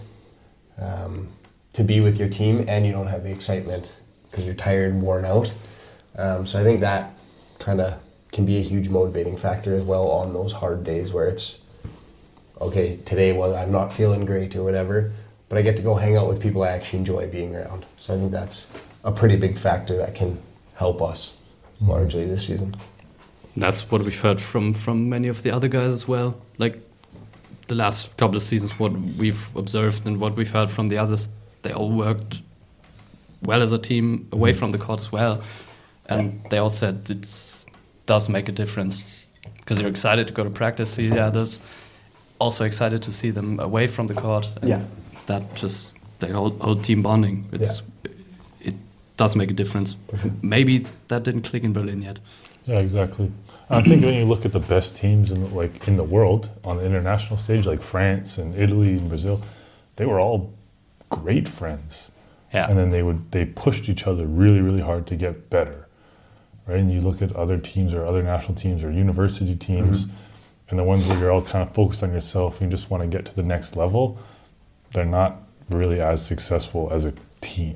Speaker 5: to be with your team, and you don't have the excitement because you're tired and worn out. So I think that kind of can be a huge motivating factor as well on those hard days where it's, okay, today, well, I'm not feeling great or whatever, but I get to go hang out with people I actually enjoy being around. So I think that's a pretty big factor that can help us largely this season.
Speaker 4: That's what we've heard from many of the other guys as well. Like the last couple of seasons, what we've observed and what we've heard from the others, they all worked well as a team away from the court as well. And they all said it does make a difference because you're excited to go to practice, see the others, also excited to see them away from the court.
Speaker 5: Yeah.
Speaker 4: That just, the whole team bonding, it does make a difference. Maybe that didn't click in Berlin yet.
Speaker 3: Yeah, exactly. I think when you look at the best teams in the world on the international stage, like France and Italy and Brazil, they were all great friends.
Speaker 4: Yeah.
Speaker 3: And then they pushed each other really, really hard to get better. Right? And you look at other teams or other national teams or university teams, and the ones where you're all kind of focused on yourself and you just want to get to the next level, they're not really as successful as a team.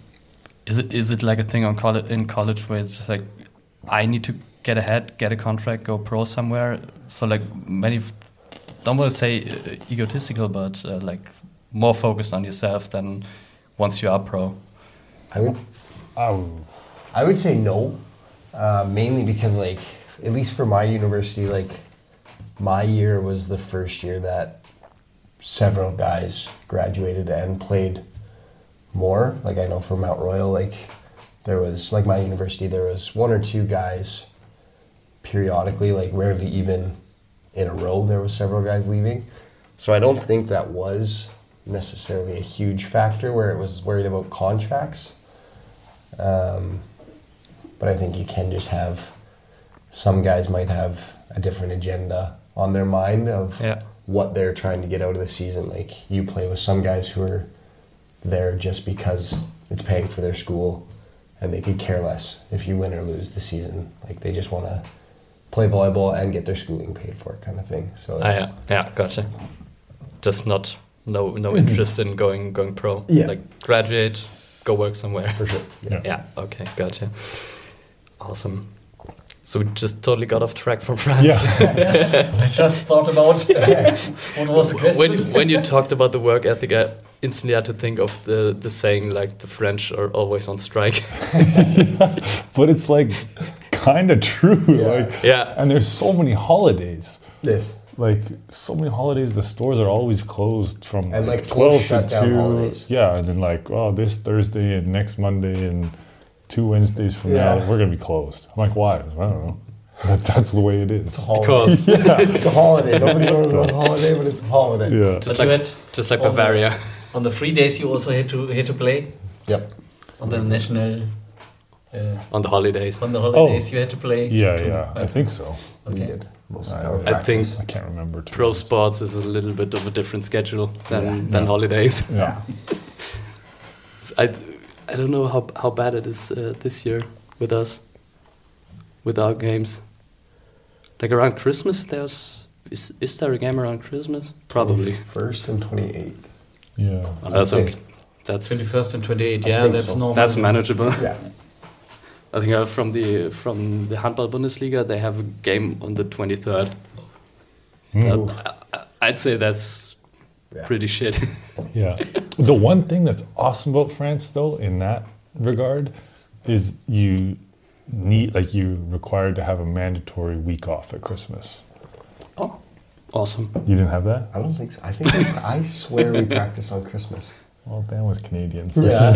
Speaker 4: Is it like a thing in college where it's like, I need to get ahead, get a contract, go pro somewhere? So like many, don't want to say egotistical, but like more focused on yourself than once you are pro.
Speaker 5: I would say no, mainly because like, at least for my university, like my year was the first year that several guys graduated and played more. Like I know for Mount Royal, like there was, like my university, there was one or two guys periodically, like rarely even in a row, there was several guys leaving. So I don't think that was necessarily a huge factor where it was worried about contracts. But I think you can just have, some guys might have a different agenda on their mind of what they're trying to get out of the season. Like you play with some guys who are there just because it's paying for their school and they could care less if you win or lose the season. Like they just want to play volleyball and get their schooling paid for, kind of thing. So
Speaker 4: gotcha. Just no interest in going pro.
Speaker 5: Yeah.
Speaker 4: Like graduate, go work somewhere.
Speaker 5: For sure.
Speaker 4: Yeah. Okay. Gotcha. Awesome. So we just totally got off track from France.
Speaker 3: Yeah.
Speaker 2: I just thought about what was the question.
Speaker 4: When you talked about the work ethic, I instantly had to think of the saying like the French are always on strike.
Speaker 3: But it's like kind of true.
Speaker 5: Yeah.
Speaker 3: And there's so many holidays.
Speaker 5: Yes.
Speaker 3: Like so many holidays, the stores are always closed from
Speaker 5: and like
Speaker 3: 12 to
Speaker 5: shutdown
Speaker 3: 2.
Speaker 5: Holidays.
Speaker 3: Yeah, and then like, oh, this Thursday and next Monday and 2 Wednesdays from now, we're going to be closed. I'm like, why? I don't know. That's the way it is.
Speaker 5: It's a holiday.
Speaker 4: Because
Speaker 5: It's a holiday. Nobody knows about a holiday, but it's a holiday.
Speaker 3: Yeah.
Speaker 4: just
Speaker 2: But you
Speaker 4: like
Speaker 2: had-
Speaker 4: just like
Speaker 2: on the-
Speaker 4: Bavaria
Speaker 2: On the free days, you also had to play
Speaker 5: Yep.
Speaker 2: on the national.
Speaker 4: on the holidays.
Speaker 2: On the holidays, you had to play.
Speaker 3: Yeah,
Speaker 2: too,
Speaker 3: yeah. I
Speaker 2: right?
Speaker 3: think so.
Speaker 5: We
Speaker 2: Okay.
Speaker 5: did most of
Speaker 3: I-
Speaker 5: our
Speaker 3: I
Speaker 5: practice.
Speaker 4: think
Speaker 3: I can't remember. to be
Speaker 4: Pro
Speaker 3: honest.
Speaker 4: sports is a little bit of a different schedule than
Speaker 3: Yeah.
Speaker 4: holidays.
Speaker 3: Yeah.
Speaker 4: I don't know how bad it is this year with us, with our games. Like around Christmas, is there a game around Christmas? Probably.
Speaker 5: 1st and 28th.
Speaker 3: Yeah.
Speaker 4: Oh, that's
Speaker 5: I
Speaker 4: okay.
Speaker 5: think.
Speaker 4: That's
Speaker 2: 21st and 28th.
Speaker 5: I
Speaker 2: Yeah,
Speaker 5: think
Speaker 2: that's
Speaker 5: so.
Speaker 2: normal.
Speaker 4: that's manageable.
Speaker 5: Yeah.
Speaker 4: I think from the Handball Bundesliga they have a game on the 23rd.
Speaker 3: Mm.
Speaker 4: I'd say that's
Speaker 5: Yeah.
Speaker 4: pretty shit.
Speaker 3: Yeah. The one thing that's awesome about France, though, in that regard, is you're required to have a mandatory week off at Christmas.
Speaker 4: Awesome.
Speaker 3: You didn't have that?
Speaker 5: I don't think so. I think I swear we practice on Christmas.
Speaker 3: Well, Dan was Canadian. So.
Speaker 5: Yeah.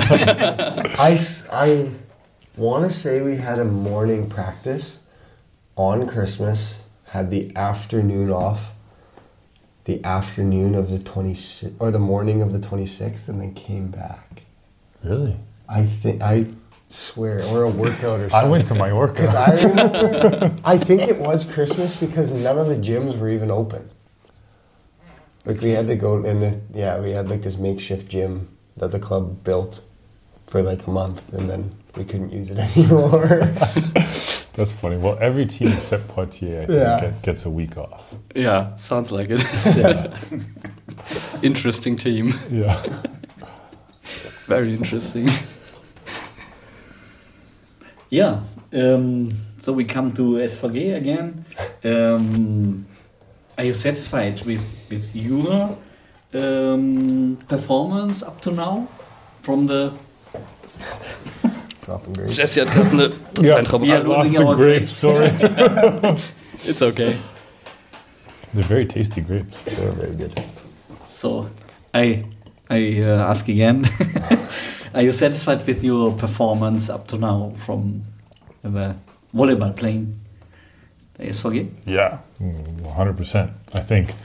Speaker 5: I want to say we had a morning practice on Christmas, had the afternoon off, the afternoon of the 26th, or the morning of the 26th, and then came back.
Speaker 3: Really?
Speaker 5: I swear, or a workout or
Speaker 3: I
Speaker 5: something.
Speaker 3: went to Mallorca.
Speaker 5: Because I remember, I think it was Christmas because none of the gyms were even open. Like we had to go in we had like this makeshift gym that the club built for like a month, and then we couldn't use it anymore.
Speaker 3: That's funny. Well, every team except Poitiers, I think,
Speaker 5: Yeah.
Speaker 3: gets a week off.
Speaker 4: Yeah, sounds like it. Interesting team.
Speaker 3: Yeah.
Speaker 4: Very interesting.
Speaker 2: Yeah. So we come to SVG again. Are you satisfied with your performance up to now from the?
Speaker 5: Dropping grades.
Speaker 4: Jesse hat gerade eine
Speaker 3: Yeah.
Speaker 4: Weintraube.
Speaker 2: We are
Speaker 3: I lost
Speaker 2: losing
Speaker 3: the
Speaker 2: our
Speaker 3: grapes, sorry.
Speaker 4: It's okay.
Speaker 3: They're very tasty grapes.
Speaker 5: They were very good.
Speaker 2: So I ask again. Are you satisfied with your performance up to now from the volleyball playing the SVG?
Speaker 3: Yeah, 100%. I think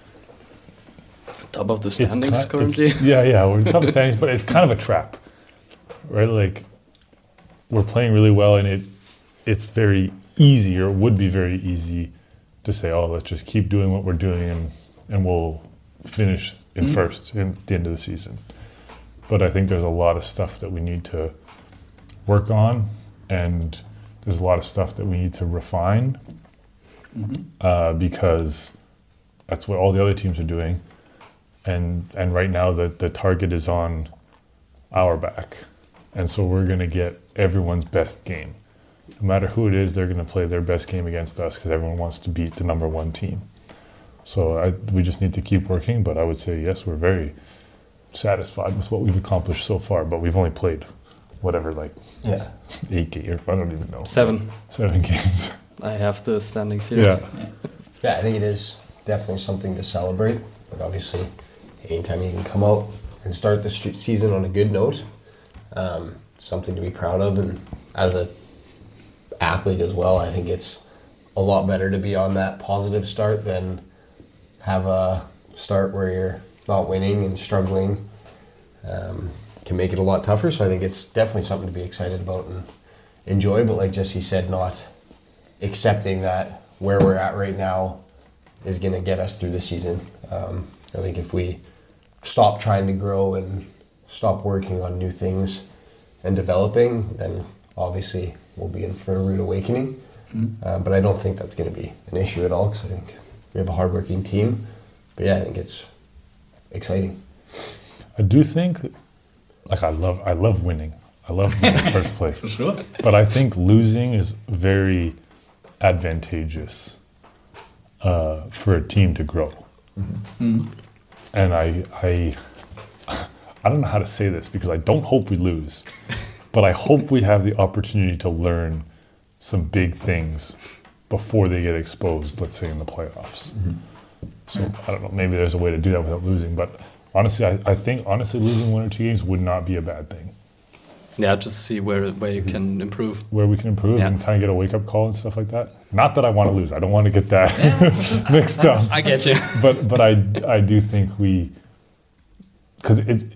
Speaker 4: Top of the
Speaker 3: it's
Speaker 4: standings currently.
Speaker 3: Yeah, we're top of standings, but it's kind of a trap, right? Like we're playing really well, and it's very easy, or would be very easy, to say, oh, let's just keep doing what we're doing, and we'll finish in first at the end of the season. But I think there's a lot of stuff that we need to work on, and there's a lot of stuff that we need to refine, because that's what all the other teams are doing. And right now the target is on our back. And so we're going to get everyone's best game. No matter who it is, they're going to play their best game against us because everyone wants to beat the number one team. So we just need to keep working. But I would say, yes, we're very satisfied with what we've accomplished so far. But we've only played, whatever, like
Speaker 5: Yeah.
Speaker 3: 8 games. I don't even know.
Speaker 4: 7.
Speaker 3: 7 games.
Speaker 4: I have the standings here.
Speaker 3: Yeah.
Speaker 5: Yeah, I think it is definitely something to celebrate. Like obviously, anytime you can come out and start the season on a good note, something to be proud of. And as a athlete as well, I think it's a lot better to be on that positive start than have a start where you're not winning and struggling. Can make it a lot tougher. So I think it's definitely something to be excited about and enjoy. But like Jesse said, not accepting that where we're at right now is going to get us through the season. I think if we stop trying to grow and stop working on new things and developing, then obviously we'll be in for a rude awakening. But I don't think that's going to be an issue at all, because I think we have a hardworking team. But yeah, I think it's exciting.
Speaker 3: I do think, like, I love winning. I love being in first place.
Speaker 2: For sure.
Speaker 3: But I think losing is very advantageous for a team to grow. And I don't know how to say this, because I don't hope we lose, but I hope we have the opportunity to learn some big things before they get exposed, let's say in the playoffs. So I don't know, maybe there's a way to do that without losing, but honestly, I think honestly losing 1 or 2 games would not be a bad thing.
Speaker 4: Yeah, just see where you can improve.
Speaker 3: where we can improve
Speaker 4: Yeah.
Speaker 3: and kind of get a wake-up call and stuff like that. Not that I want to lose. I don't want to get that mixed up.
Speaker 4: I get you.
Speaker 3: But I do think because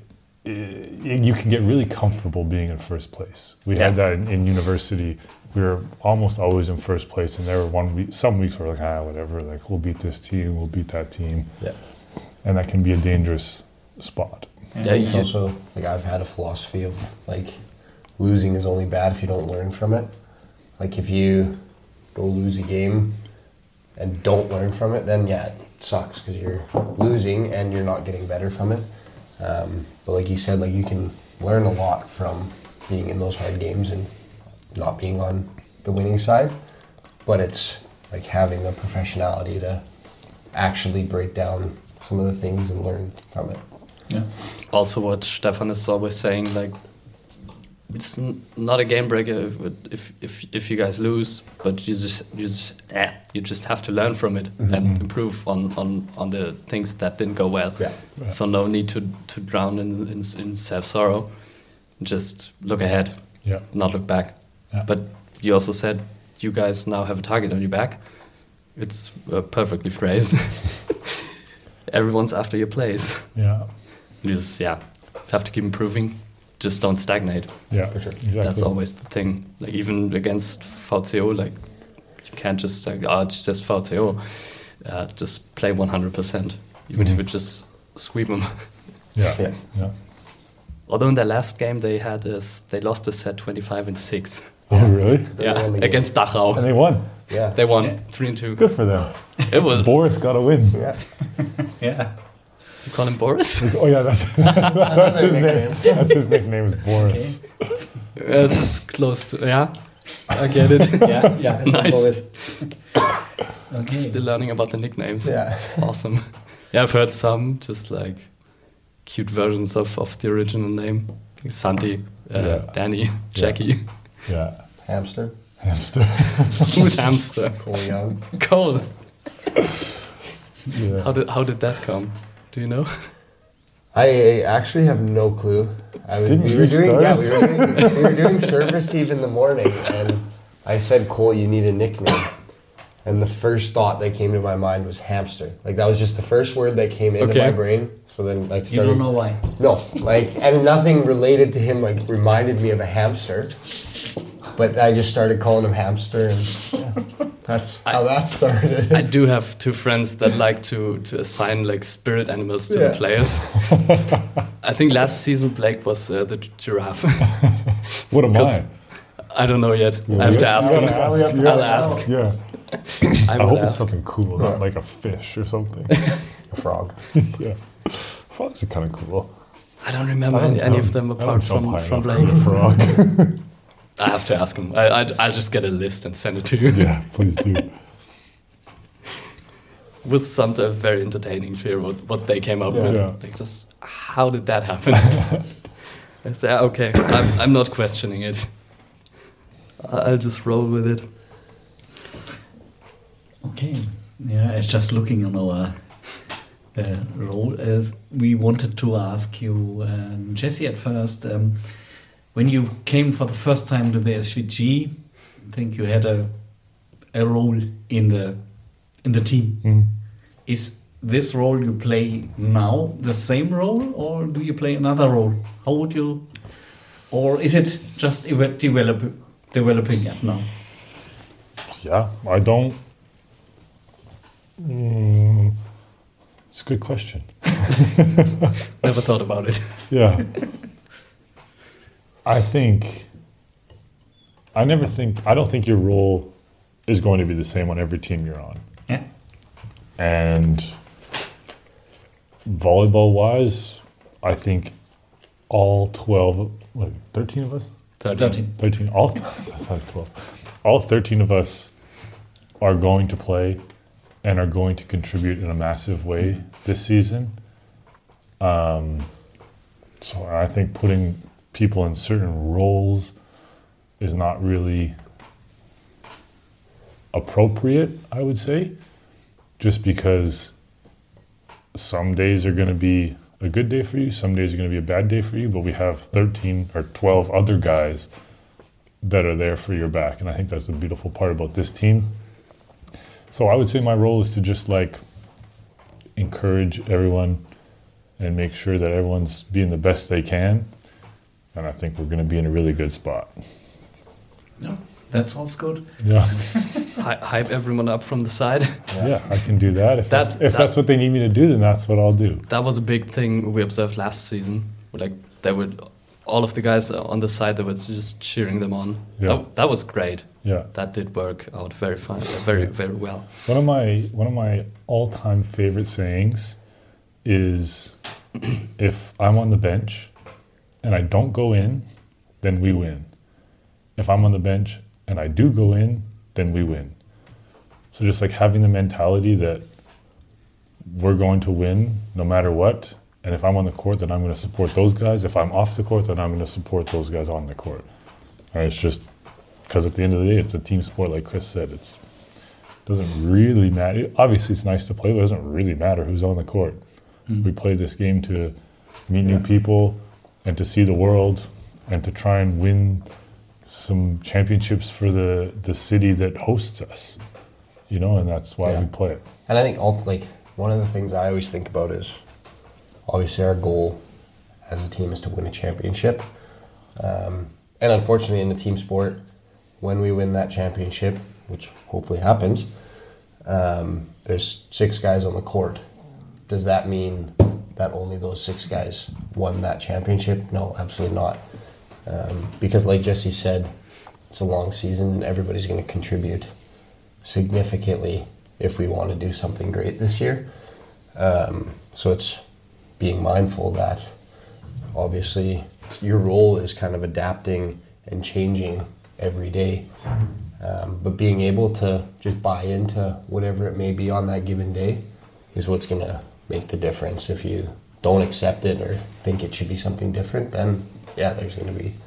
Speaker 3: you can get really comfortable being in first place. We had that in university. We were almost always in first place, and there were some weeks where we're like, whatever, like we'll beat this team, we'll beat that team.
Speaker 5: Yeah.
Speaker 3: And that can be a dangerous spot.
Speaker 4: Yeah,
Speaker 5: It's also like I've had a philosophy of like losing is only bad if you don't learn from it. Like if you go lose a game and don't learn from it, then yeah, it sucks because you're losing and you're not getting better from it. But like you said, like you can learn a lot from being in those hard games and not being on the winning side. But it's like having the professionality to actually break down some of the things and learn from it.
Speaker 2: Yeah.
Speaker 4: Also, what Stefan is always saying, like, it's not a game breaker if you guys lose, but you just have to learn from it and improve on the things that didn't go well.
Speaker 5: Yeah.
Speaker 4: So no need to drown in self-sorrow. Just look ahead,
Speaker 3: Yeah.
Speaker 4: not look back.
Speaker 3: Yeah.
Speaker 4: But you also said you guys now have a target on your back. It's perfectly phrased. Everyone's after your place.
Speaker 3: Yeah.
Speaker 4: You just have to keep improving. Just don't stagnate.
Speaker 3: Yeah.
Speaker 5: For sure.
Speaker 3: Exactly.
Speaker 4: That's always the thing. Like even against VCO, like you can't just say, it's just VCO. Just play 100%, even if you just sweep them.
Speaker 3: Yeah.
Speaker 5: Yeah.
Speaker 3: Yeah.
Speaker 4: Although in their last game they lost a set 25-6.
Speaker 3: Oh, really?
Speaker 5: They won the game.
Speaker 4: Against Dachau.
Speaker 3: And they won.
Speaker 5: Yeah.
Speaker 4: They won 3-2.
Speaker 3: Good for them.
Speaker 4: It was.
Speaker 3: Boris got a win.
Speaker 5: Yeah.
Speaker 2: Yeah.
Speaker 4: You call him Boris?
Speaker 3: Oh yeah, that's his name. That's his nickname is Boris.
Speaker 4: It's close to I get it.
Speaker 2: Yeah.
Speaker 4: Nice.
Speaker 2: Okay.
Speaker 4: Still learning about the nicknames.
Speaker 5: Yeah.
Speaker 4: Awesome. Yeah, I've heard some just like cute versions of the original name. Like Santi, Danny, Jackie.
Speaker 3: Yeah.
Speaker 5: Hamster.
Speaker 3: Hamster.
Speaker 4: Who's Hamster?
Speaker 5: Cole Young.
Speaker 4: Cole.
Speaker 3: Yeah.
Speaker 4: How did that come? Do you know?
Speaker 5: I actually have no clue.
Speaker 3: Didn't
Speaker 5: we
Speaker 3: you
Speaker 5: were doing
Speaker 3: start?
Speaker 5: we were doing service eve in the morning, and I said, Cole, you need a nickname. And the first thought that came to my mind was hamster. Like that was just the first word that came into my brain. So then like
Speaker 2: You don't know why.
Speaker 5: No, like and nothing related to him like reminded me of a hamster. But I just started calling him Hamster, and that's how that started.
Speaker 4: I do have two friends that like to assign like spirit animals to the
Speaker 5: Yeah.
Speaker 4: players. I think last season Blake was the giraffe.
Speaker 3: What am
Speaker 4: Because-
Speaker 3: I?
Speaker 4: I don't know yet. I have to ask
Speaker 3: You
Speaker 4: him.
Speaker 3: gotta ask.
Speaker 4: I'll ask.
Speaker 3: Yeah.
Speaker 4: I
Speaker 3: I
Speaker 4: will
Speaker 3: hope it's
Speaker 4: ask.
Speaker 3: something cool, not like a fish or something.
Speaker 5: A frog.
Speaker 3: Yeah. Frogs are kind of cool.
Speaker 4: I don't remember any of them apart from Blake.
Speaker 3: Frog.
Speaker 4: I have to ask him. I'll just get a list and send it to you.
Speaker 3: Yeah, please do.
Speaker 4: It was sometimes very entertaining to hear what they came up with.
Speaker 3: Yeah.
Speaker 4: Like just how did that happen? I say okay, I'm not questioning it. I'll just roll with it.
Speaker 2: Okay. Yeah, I was just looking on our role. As we wanted to ask you, Jesse, at first, when you came for the first time to the SVG, I think you had a role in the team.
Speaker 3: Mm.
Speaker 2: Is this role you play now the same role, or do you play another role? How would you, or is it just developing it now?
Speaker 3: Yeah, I don't. It's a good question.
Speaker 4: Never thought about it.
Speaker 3: Yeah. I don't think your role is going to be the same on every team you're on.
Speaker 2: Yeah.
Speaker 3: And volleyball wise, I think all 13 of us?
Speaker 4: 13.
Speaker 3: 13, I thought 12. All 13 of us are going to play and are going to contribute in a massive way this season. So I think putting people in certain roles is not really appropriate, I would say, just because some days are going to be a good day for you. Some days are going to be a bad day for you. But we have 13 or 12 other guys that are there for your back. And I think that's the beautiful part about this team. So I would say my role is to just like encourage everyone and make sure that everyone's being the best they can. And I think we're going to be in a really good spot.
Speaker 2: No, that sounds good.
Speaker 3: Yeah.
Speaker 4: Hype everyone up from the side.
Speaker 3: Yeah, I can do that. If that's what they need me to do, then that's what I'll do.
Speaker 4: That was a big thing we observed last season. Like they would, all of the guys on the side, they were just cheering them on.
Speaker 3: Yeah.
Speaker 4: That was great.
Speaker 3: Yeah.
Speaker 4: That did work out very fine, very well.
Speaker 3: One of my all-time favorite sayings is, if I'm on the bench and I don't go in, then we win. If I'm on the bench and I do go in, then we win. So just like having the mentality that we're going to win no matter what. And if I'm on the court, then I'm going to support those guys. If I'm off the court, then I'm going to support those guys on the court. And it's just because at the end of the day, it's a team sport, like Chris said. It doesn't really matter. Obviously, it's nice to play, but it doesn't really matter who's on the court. We play this game to meet new people and to see the world and to try and win some championships for the city that hosts us, and that's why we play it.
Speaker 5: And I think one of the things I always think about is obviously our goal as a team is to win a championship. And unfortunately in the team sport, when we win that championship, which hopefully happens, there's 6 guys on the court. Does that mean that only those 6 guys won that championship? No, absolutely not. Because like Jesse said, it's a long season and everybody's going to contribute significantly if we want to do something great this year. So it's being mindful that obviously your role is kind of adapting and changing every day. But being able to just buy into whatever it may be on that given day is what's going to make the difference. If you don't accept it or think it should be something different, then there's going to be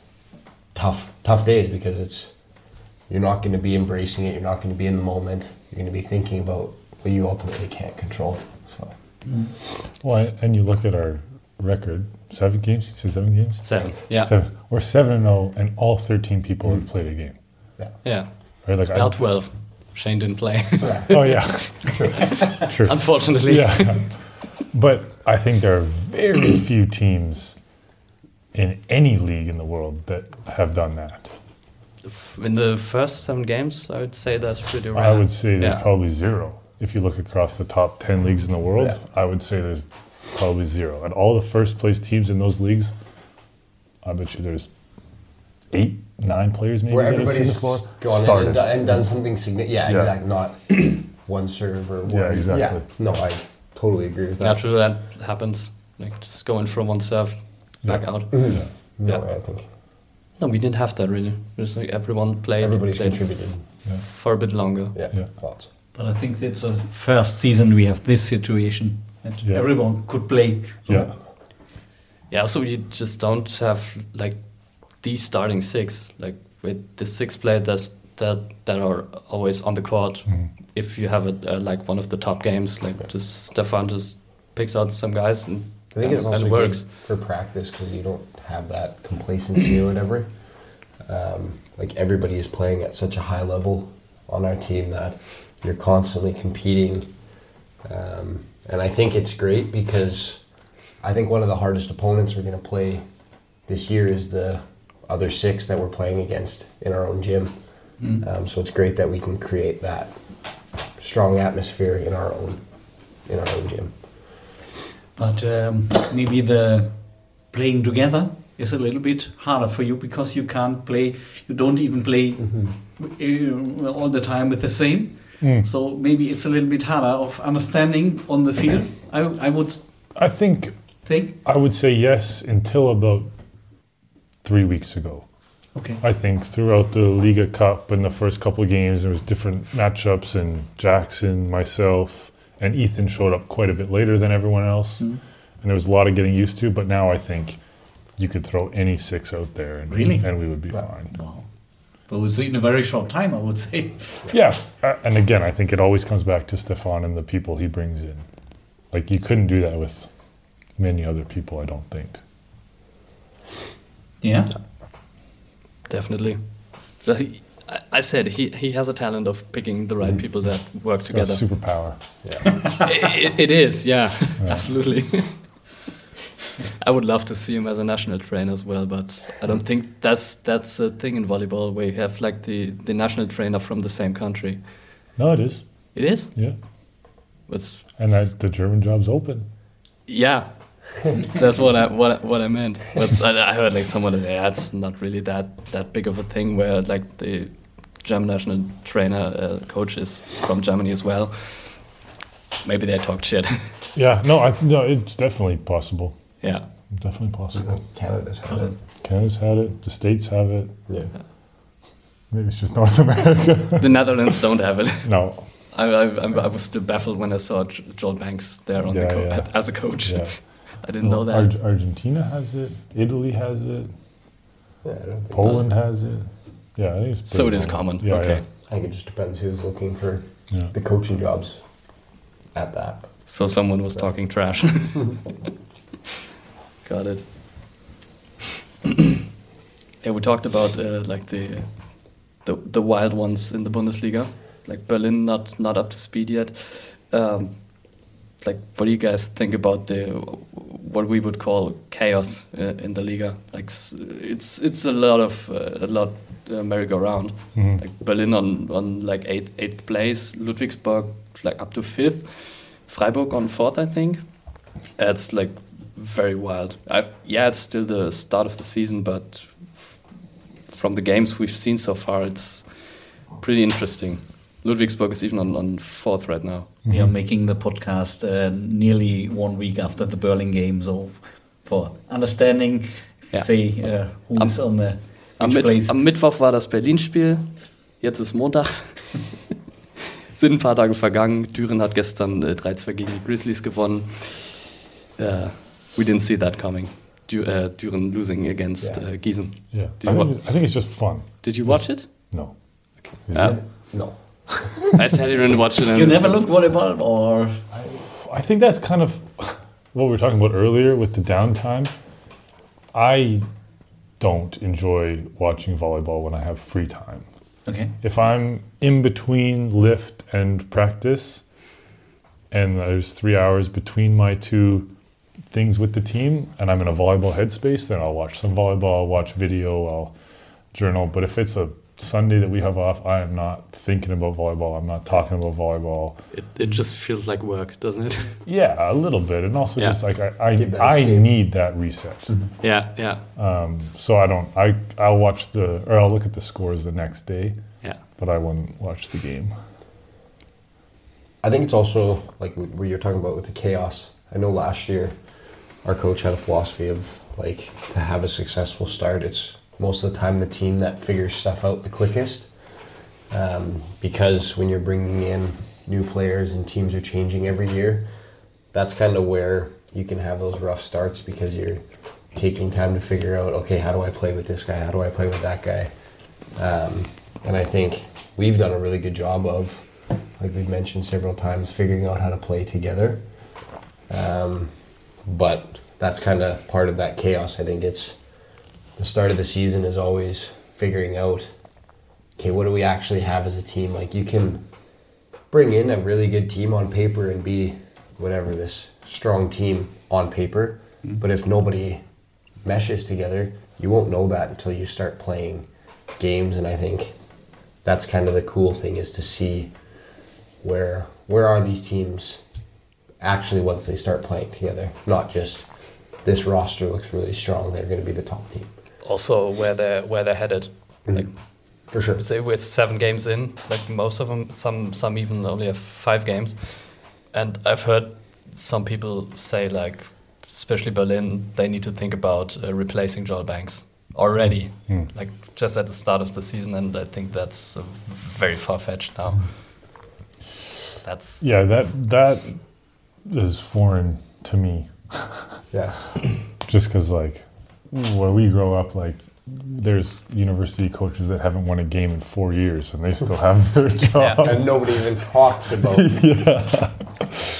Speaker 5: tough days because you're not going to be embracing it. You're not going to be in the moment. You're going to be thinking about what you ultimately can't control. So,
Speaker 3: well, and you look at our record: 7 games. You said 7 games.
Speaker 4: 7. Yeah.
Speaker 3: 7. We're 7-0, and all 13 people have played a game.
Speaker 4: Yeah.
Speaker 3: Right. Like
Speaker 4: L 12. Shane didn't play.
Speaker 3: Oh yeah. Sure.
Speaker 4: Unfortunately.
Speaker 3: Yeah. But I think there are very few teams in any league in the world that have done that.
Speaker 4: In the first 7 games, I would say that's pretty rare.
Speaker 3: I would say there's probably 0. If you look across the top 10 leagues in the world, I would say there's probably 0. And all the first place teams in those leagues, I bet you there's 8, 9 players maybe
Speaker 5: where
Speaker 3: that have seen the
Speaker 5: everybody's
Speaker 3: floor.
Speaker 5: gone in and done something significant. Yeah, exactly. Not one serve or one.
Speaker 3: Yeah, exactly.
Speaker 5: Yeah. No, I totally agree with that.
Speaker 4: Naturally, that happens. Like just going from one serve, back out.
Speaker 5: Mm-hmm. No, I think.
Speaker 4: No, we didn't have that really. Just like everyone played.
Speaker 5: Everybody's contributed
Speaker 4: for a bit longer.
Speaker 5: Yeah. Lots.
Speaker 2: But I think it's the first season we have this situation that everyone could play. So
Speaker 4: Yeah, so you just don't have like these starting 6, like with the 6 players that are always on the court. If you have like one of the top games, like just Stefan just picks out some guys and
Speaker 5: I think it's also
Speaker 4: it works
Speaker 5: good for practice because you don't have that complacency or whatever. Like everybody is playing at such a high level on our team that you're constantly competing. And I think it's great because I think one of the hardest opponents we're going to play this year is the other 6 that we're playing against in our own gym. So it's great that we can create that strong atmosphere in our own gym.
Speaker 2: But maybe the playing together is a little bit harder for you because you can't play, you don't even play all the time with the same. So maybe it's a little bit harder of understanding on the field. I would think.
Speaker 3: I would say yes until about 3 weeks ago.
Speaker 2: Okay.
Speaker 3: I think throughout the Liga Cup and the first couple of games, there was different matchups, and Jackson, myself, and Ethan showed up quite a bit later than everyone else, and there was a lot of getting used to. But now I think you could throw any 6 out there, and we would be fine.
Speaker 2: Wow. So it's in a very short time, I would say.
Speaker 3: Yeah, and again, I think it always comes back to Stefan and the people he brings in. Like you couldn't do that with many other people, I don't think.
Speaker 2: Yeah.
Speaker 4: Definitely. So I said he has a talent of picking the right people that work
Speaker 3: It's
Speaker 4: together.
Speaker 3: a superpower.
Speaker 4: It is, yeah, absolutely. I would love to see him as a national trainer as well, but I don't think that's a thing in volleyball where you have like the national trainer from the same country.
Speaker 3: No, it is.
Speaker 4: It is?
Speaker 3: Yeah.
Speaker 4: It's,
Speaker 3: And the German job's open.
Speaker 4: yeah, that's what I meant. But I heard like someone say, yeah, it's not really that big of a thing where like the German national trainer coach is from Germany as well. Maybe they talked shit.
Speaker 3: Yeah, no, it's definitely possible.
Speaker 4: Yeah.
Speaker 3: Definitely possible.
Speaker 5: Canada's had it.
Speaker 3: Canada's had it. The States have it.
Speaker 5: Yeah.
Speaker 3: Maybe it's just North America.
Speaker 4: The Netherlands don't have it.
Speaker 3: No.
Speaker 4: I was still baffled when I saw Joel Banks there on as a coach.
Speaker 3: Yeah.
Speaker 4: I didn't know that.
Speaker 3: Argentina has it. Italy has it.
Speaker 5: Yeah, I don't think
Speaker 3: Poland has it. Yeah, I think it's
Speaker 4: So
Speaker 3: pretty
Speaker 4: it is common.
Speaker 3: Yeah,
Speaker 4: Okay.
Speaker 5: I think it just depends who's looking for
Speaker 3: Yeah.
Speaker 5: the coaching jobs at that.
Speaker 4: So someone was talking trash. Got it. Yeah, we talked about like the wild ones in the Bundesliga, like Berlin not up to speed yet. Like, what do you guys think about what we would call chaos in the Liga? Like, it's a lot merry-go-round.
Speaker 3: Mhm.
Speaker 4: Like Berlin on like eighth place, Ludwigsburg like up to 5th, Freiburg on 4th, I think. It's like very wild. It's still the start of the season, but from the games we've seen so far, it's pretty interesting. Ludwigsburg is even on 4th right now.
Speaker 2: We are making the podcast nearly 1 week after the Berlin game, so for understanding, say who is on the place.
Speaker 4: Am Mittwoch war das Berlin-Spiel, jetzt ist Montag. Sind ein paar Tage vergangen. Düren hat gestern 3-2 gegen die Grizzlies gewonnen. We didn't see that coming. Düren losing against Gießen.
Speaker 3: Yeah. I
Speaker 4: Did
Speaker 3: think it's just fun.
Speaker 4: Did you watch it?
Speaker 3: No.
Speaker 5: No.
Speaker 4: I said you didn't watch it.
Speaker 2: You never look volleyball, or
Speaker 3: I think that's kind of what we were talking about earlier with the downtime. I don't enjoy watching volleyball when I have free time.
Speaker 2: okay?
Speaker 3: If I'm in between lift and practice and there's 3 hours between my two things with the team and I'm in a volleyball headspace, then I'll watch some volleyball, I'll watch video, I'll journal. But if it's a Sunday that we have off, I am not thinking about volleyball. I'm not talking about volleyball.
Speaker 4: It just feels like work, doesn't it?
Speaker 3: Yeah, a little bit. And also just like
Speaker 5: Give that
Speaker 3: I
Speaker 5: escape.
Speaker 3: need that reset.
Speaker 4: Yeah.
Speaker 3: So I'll watch I'll look at the scores the next day,
Speaker 4: Yeah.
Speaker 3: but I wouldn't watch the game.
Speaker 5: I think it's also like what you're talking about with the chaos. I know last year our coach had a philosophy of like to have a successful start. It's most of the time the team that figures stuff out the quickest, because when you're bringing in new players and teams are changing every year, that's kind of where you can have those rough starts because you're taking time to figure out, okay, how do I play with this guy? How do I play with that guy? And I think we've done a really good job of, like we've mentioned several times, figuring out how to play together. But that's kind of part of that chaos. I think it's the start of the season is always figuring out, okay, what do we actually have as a team? Like you can bring in a really good team on paper and be whatever, this strong team on paper. But if nobody meshes together, you won't know that until you start playing games. And I think that's kind of the cool thing, is to see where are these teams actually once they start playing together, not just this roster looks really strong, they're going to be the top team.
Speaker 4: Also, where they're headed. Like,
Speaker 5: For sure.
Speaker 4: say we're 7 games in, like most of them, some even only have 5 games. And I've heard some people say, like, especially Berlin, they need to think about replacing Joel Banks already, like just at the start of the season. And I think that's very far-fetched now. That's
Speaker 3: that is foreign to me.
Speaker 5: Yeah.
Speaker 3: Just because, like, where we grow up, like, there's university coaches that haven't won a game in 4 years and they still have their job.
Speaker 5: And nobody even talks about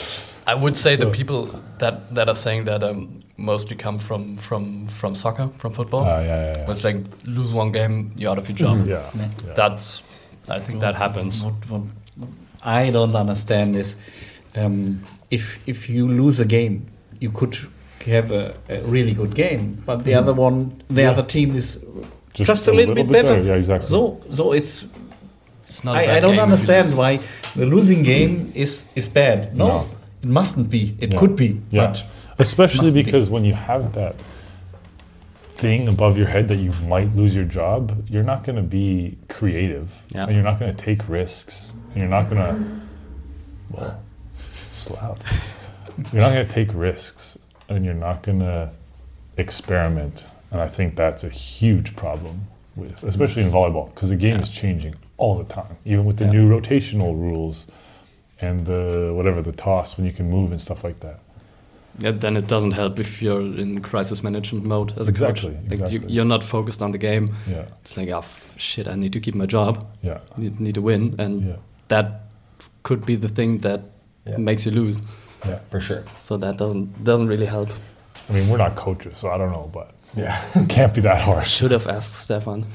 Speaker 4: I would say
Speaker 3: So-
Speaker 4: the people that are saying that mostly come from soccer, from football.
Speaker 3: Yeah.
Speaker 4: It's like lose one game, you're out of your job.
Speaker 3: Yeah.
Speaker 4: I think that happens.
Speaker 2: What I don't understand is if you lose a game, you could have a really good game, but the other team is just a little bit better.
Speaker 3: Yeah, exactly.
Speaker 2: So it's
Speaker 4: It's not. A bad
Speaker 2: I don't
Speaker 4: game if you
Speaker 2: understand
Speaker 4: lose.
Speaker 2: why the losing game is bad. No,
Speaker 3: No.
Speaker 2: it mustn't be. It
Speaker 3: Yeah.
Speaker 2: could be,
Speaker 3: Yeah.
Speaker 2: but
Speaker 3: Especially
Speaker 2: must be.
Speaker 3: because when you have that thing above your head that you might lose your job, you're not going to be creative.
Speaker 4: Yeah.
Speaker 3: And you're not going to take risks. And you're not going to, well, it's loud. You're not going to take risks. And you're not going to experiment. And I think that's a huge problem, especially in volleyball, because the game is changing all the time, even with the new rotational rules and the toss when you can move and stuff like that.
Speaker 4: Yeah, then it doesn't help if you're in crisis management mode as a
Speaker 3: Exactly,
Speaker 4: coach. Like
Speaker 3: exactly.
Speaker 4: you're not focused on the game.
Speaker 3: Yeah,
Speaker 4: It's like, shit, I need to keep my job.
Speaker 3: yeah,
Speaker 4: Need to win, and
Speaker 3: yeah,
Speaker 4: that could be the thing that makes you lose.
Speaker 3: yeah.
Speaker 5: For sure.
Speaker 4: So that doesn't really help.
Speaker 3: I mean, we're not coaches, so I don't know, but
Speaker 5: Yeah.
Speaker 3: it can't be that harsh.
Speaker 4: Should have asked Stefan.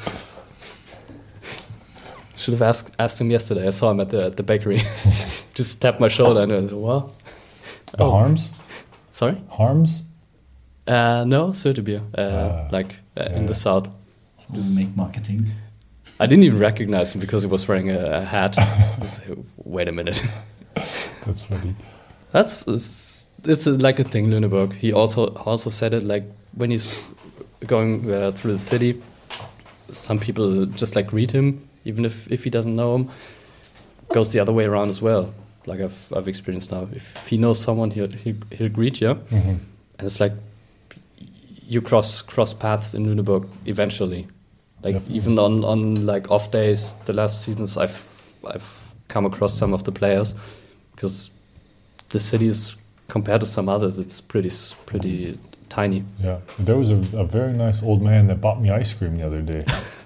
Speaker 4: Should have asked him yesterday. I saw him at the bakery. Just tapped my shoulder and I was like, well,
Speaker 3: The
Speaker 4: Oh.
Speaker 3: harms?
Speaker 4: sorry?
Speaker 3: Harms?
Speaker 4: No, Sötebier, in the south.
Speaker 2: make marketing.
Speaker 4: I didn't even recognize him because he was wearing a hat. I was like, wait a minute.
Speaker 3: That's funny.
Speaker 4: It's like a thing, Lüneburg. He also said it, like when he's going through the city, some people just like greet him, even if he doesn't know him. Goes the other way around as well. Like I've experienced now. If he knows someone, he'll greet you, and it's like you cross paths in Lüneburg eventually. Like
Speaker 3: Definitely.
Speaker 4: even on like off days, the last seasons I've come across some of the players because the city is, compared to some others, it's pretty tiny.
Speaker 3: Yeah. There was a very nice old man that bought me ice cream the other day.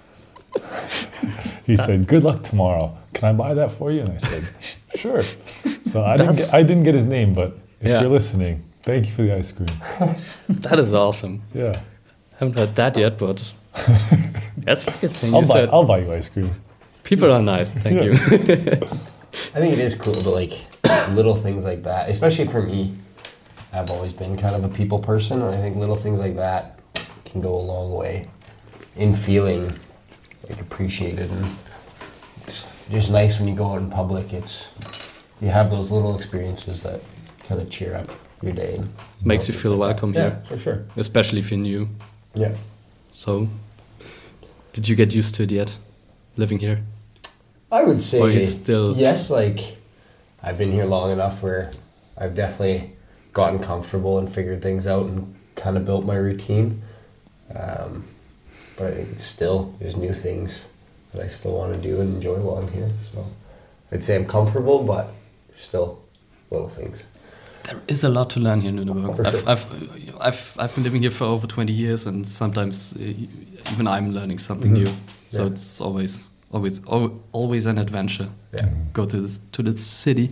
Speaker 3: He said, "Good luck tomorrow. Can I buy that for you?" And I said, "Sure." So I didn't get his name, but if
Speaker 4: Yeah.
Speaker 3: you're listening, thank you for the ice cream.
Speaker 4: That is awesome.
Speaker 3: Yeah.
Speaker 4: Haven't heard that yet, but that's a good thing. You said
Speaker 3: I'll buy you ice cream.
Speaker 4: people are nice. Thank
Speaker 3: Yeah.
Speaker 4: you.
Speaker 5: I think it is cool to like little things like that, especially for me. I've always been kind of a people person, and I think little things like that can go a long way in feeling like appreciated, and it's just nice when you go out in public. You have those little experiences that kind of cheer up your day. And
Speaker 4: Makes you feel welcome
Speaker 5: Yeah,
Speaker 4: here,
Speaker 5: for sure.
Speaker 4: especially if you're new.
Speaker 5: Yeah.
Speaker 4: So, did you get used to it yet, living here?
Speaker 5: I would say
Speaker 4: Or you still-
Speaker 5: yes. Like I've been here long enough where I've definitely gotten comfortable and figured things out and kind of built my routine. But I think it's still there's new things that I still want to do and enjoy while I'm here. So I'd say I'm comfortable, but still little things.
Speaker 4: There is a lot to learn here in Lüneburg.
Speaker 5: For sure.
Speaker 4: I've been living here for over 20 years, and sometimes even I'm learning something new. So
Speaker 5: Yeah.
Speaker 4: it's always an adventure.
Speaker 5: Yeah.
Speaker 4: Go to the city.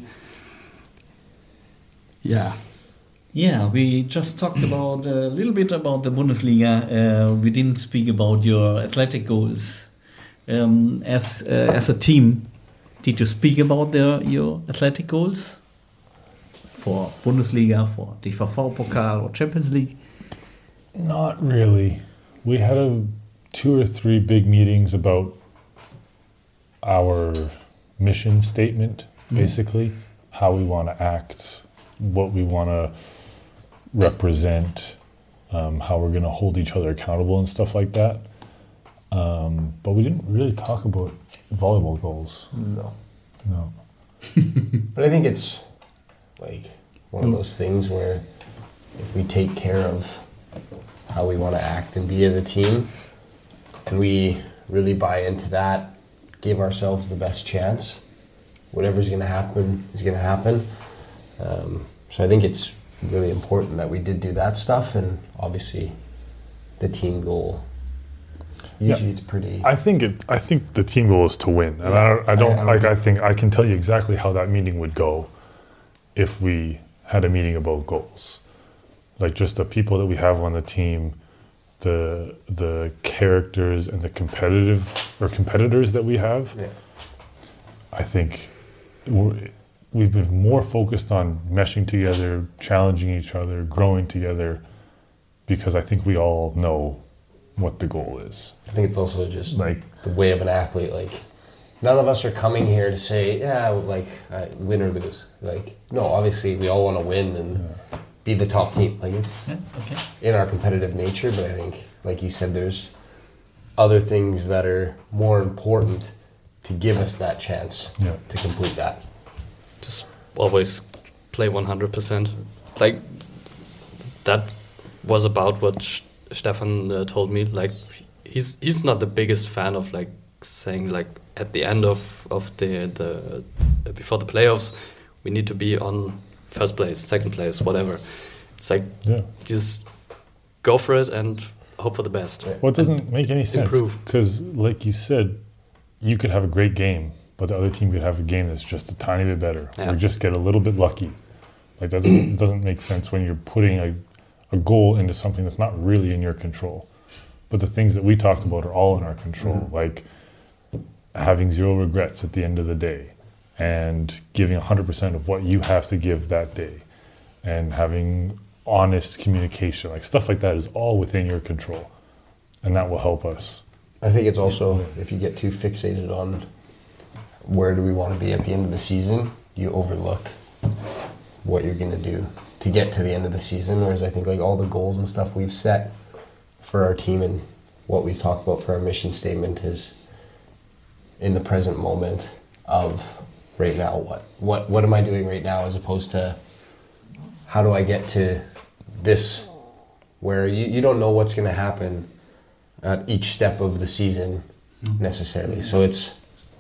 Speaker 4: Yeah.
Speaker 2: Yeah, we just talked about a little bit about the Bundesliga. We didn't speak about your athletic goals. As a team, did you speak about your athletic goals for Bundesliga, for DVV Pokal or Champions League?
Speaker 3: Not really. We had 2 or 3 big meetings about our mission statement, basically, how we want to act, what we want to represent, how we're going to hold each other accountable and stuff like that. But we didn't really talk about volleyball goals.
Speaker 5: No.
Speaker 3: No.
Speaker 5: But I think it's like one of those things where if we take care of how we want to act and be as a team, and we really buy into that, give ourselves the best chance, whatever's going to happen is going to happen. So I think it's really important that we did do that stuff, and obviously the team goal. Usually it's pretty.
Speaker 3: I think the team goal is to win, and I think I can tell you exactly how that meeting would go if we had a meeting about goals. Like just the people that we have on the team, the characters and the competitors that we have.
Speaker 5: Yeah.
Speaker 3: I think we've been more focused on meshing together, challenging each other, growing together, because I think we all know what the goal is.
Speaker 5: I think it's also just like the way of an athlete. Like, none of us are coming here to say, win or lose. Like, no, obviously we all want to win and be the top team. Like, it's in our competitive nature, but I think, like you said, there's other things that are more important to give us that chance to complete that.
Speaker 4: Just always play 100%. Like, that was about what Stefan told me. Like, he's not the biggest fan of like saying like at the end of the before the playoffs we need to be on first place, second place, whatever. It's like just go for it and hope for the best.
Speaker 3: Well, it doesn't make any sense because, like you said, you could have a great game, but the other team could have a game that's just a tiny bit better, or just get a little bit lucky. Like that doesn't make sense when you're putting a goal into something that's not really in your control. But the things that we talked about are all in our control, like having zero regrets at the end of the day and giving 100% of what you have to give that day and having honest communication. Like stuff like that is all within your control, and that will help us.
Speaker 5: I think it's also, if you get too fixated on where do we want to be at the end of the season, you overlook what you're going to do to get to the end of the season. Whereas I think like all the goals and stuff we've set for our team and what we talk about for our mission statement is in the present moment of right now. What am I doing right now, as opposed to how do I get to this, where you don't know what's going to happen at each step of the season necessarily. So it's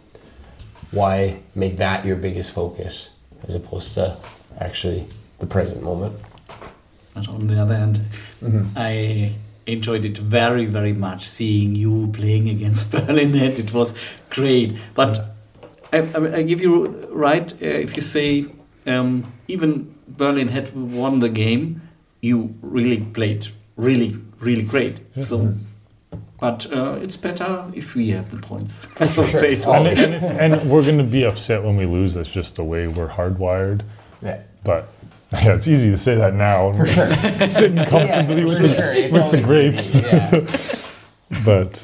Speaker 5: why make that your biggest focus as opposed to actually the present moment.
Speaker 2: But on the other hand, I enjoyed it very, very much seeing you playing against Berlin. It was great. But I give you right if you say even Berlin had won the game, you really played really, really great.
Speaker 3: Yeah.
Speaker 2: So, but it's better if we have the points. I would say so.
Speaker 3: And we're going to be upset when we lose. That's just the way we're hardwired.
Speaker 5: Yeah.
Speaker 3: But yeah, it's easy to say that now. Sitting comfortably with the grapes.
Speaker 5: Yeah.
Speaker 3: But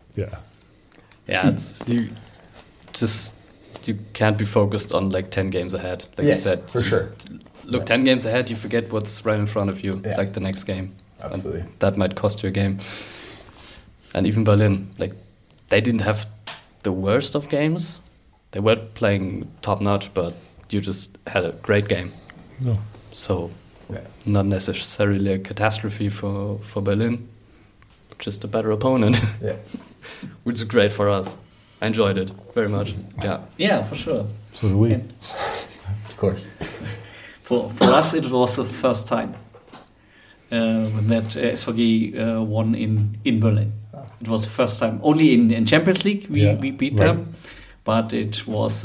Speaker 4: yeah, it's you can't be focused on like 10 games ahead, like you said.
Speaker 5: For sure.
Speaker 4: Look, 10 games ahead, you forget what's right in front of you, like the next game.
Speaker 5: Absolutely.
Speaker 4: And that might cost you a game. And even Berlin, like they didn't have the worst of games. They were playing top notch, but you just had a great game.
Speaker 3: No.
Speaker 4: So not necessarily a catastrophe for Berlin, just a better opponent.
Speaker 5: Yeah.
Speaker 4: Which is great for us. I enjoyed it very much. Yeah.
Speaker 2: Yeah, for sure.
Speaker 3: So do we.
Speaker 5: Of course.
Speaker 2: For us, it was the first time that SVG won in Berlin. It was the first time. Only in Champions League we beat them, but it was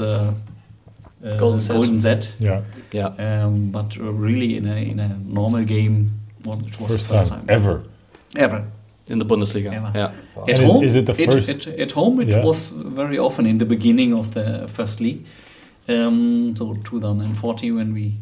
Speaker 2: golden set.
Speaker 3: Yeah.
Speaker 4: Yeah.
Speaker 2: But really in a normal game, it was
Speaker 3: First
Speaker 2: the first
Speaker 3: time
Speaker 2: time.
Speaker 3: ever.
Speaker 4: In the Bundesliga.
Speaker 2: Ever.
Speaker 4: Yeah.
Speaker 5: Wow.
Speaker 2: At
Speaker 3: And
Speaker 2: home,
Speaker 3: is it the first?
Speaker 2: At home, it was very often in the beginning of the first league. So 2014 when we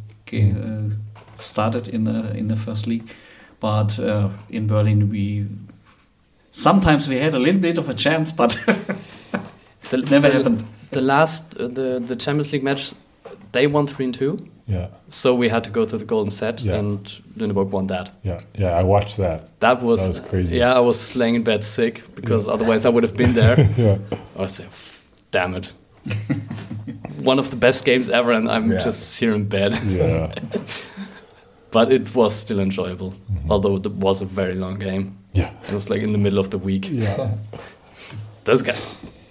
Speaker 2: started in the first league, but in Berlin sometimes we had a little bit of a chance, but never happened.
Speaker 4: The last the Champions League match, they won 3-2.
Speaker 3: Yeah.
Speaker 4: So we had to go to the golden set, and Lüneburg won that.
Speaker 3: Yeah. I watched that.
Speaker 4: That was
Speaker 3: crazy.
Speaker 4: Yeah, I was laying in bed sick because otherwise I would have been there.
Speaker 3: Yeah.
Speaker 4: I was like, damn it. One of the best games ever, and I'm just here in bed.
Speaker 3: Yeah.
Speaker 4: But it was still enjoyable, although it was a very long game.
Speaker 3: Yeah.
Speaker 4: It was like in the middle of the week.
Speaker 3: Yeah.
Speaker 4: This guy.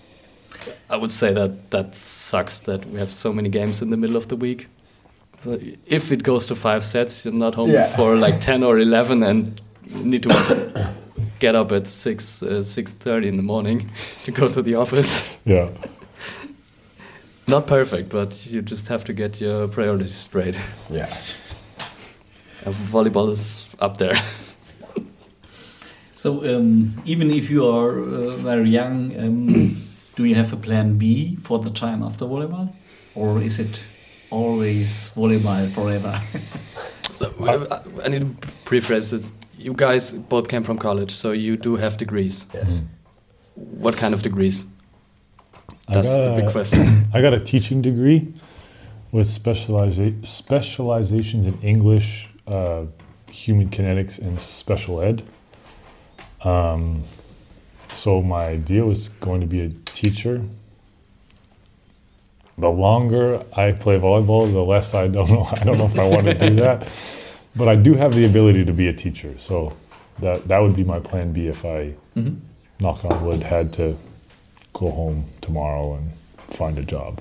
Speaker 4: I would say that sucks that we have so many games in the middle of the week. So if it goes to 5 sets, you're not home for like 10 or 11 and need to get up at 6:30 in the morning to go to the office.
Speaker 3: Yeah.
Speaker 4: Not perfect, but you just have to get your priorities straight.
Speaker 5: Yeah.
Speaker 4: Volleyball is up there.
Speaker 2: So even if you are very young, do you have a plan B for the time after volleyball? Or is it always volleyball forever?
Speaker 4: So I need to rephrase this. You guys both came from college, so you do have degrees.
Speaker 5: Yes.
Speaker 4: What kind of degrees?
Speaker 3: I
Speaker 4: That's the
Speaker 3: got
Speaker 4: big
Speaker 3: a-
Speaker 4: question.
Speaker 3: I got a teaching degree with specializations in English, human kinetics, and special ed. So my idea was going to be a teacher. The longer I play volleyball, the less I don't know. I don't know if I want to do that, but I do have the ability to be a teacher. So that would be my plan B if I, knock on wood, had to go home tomorrow and find a job.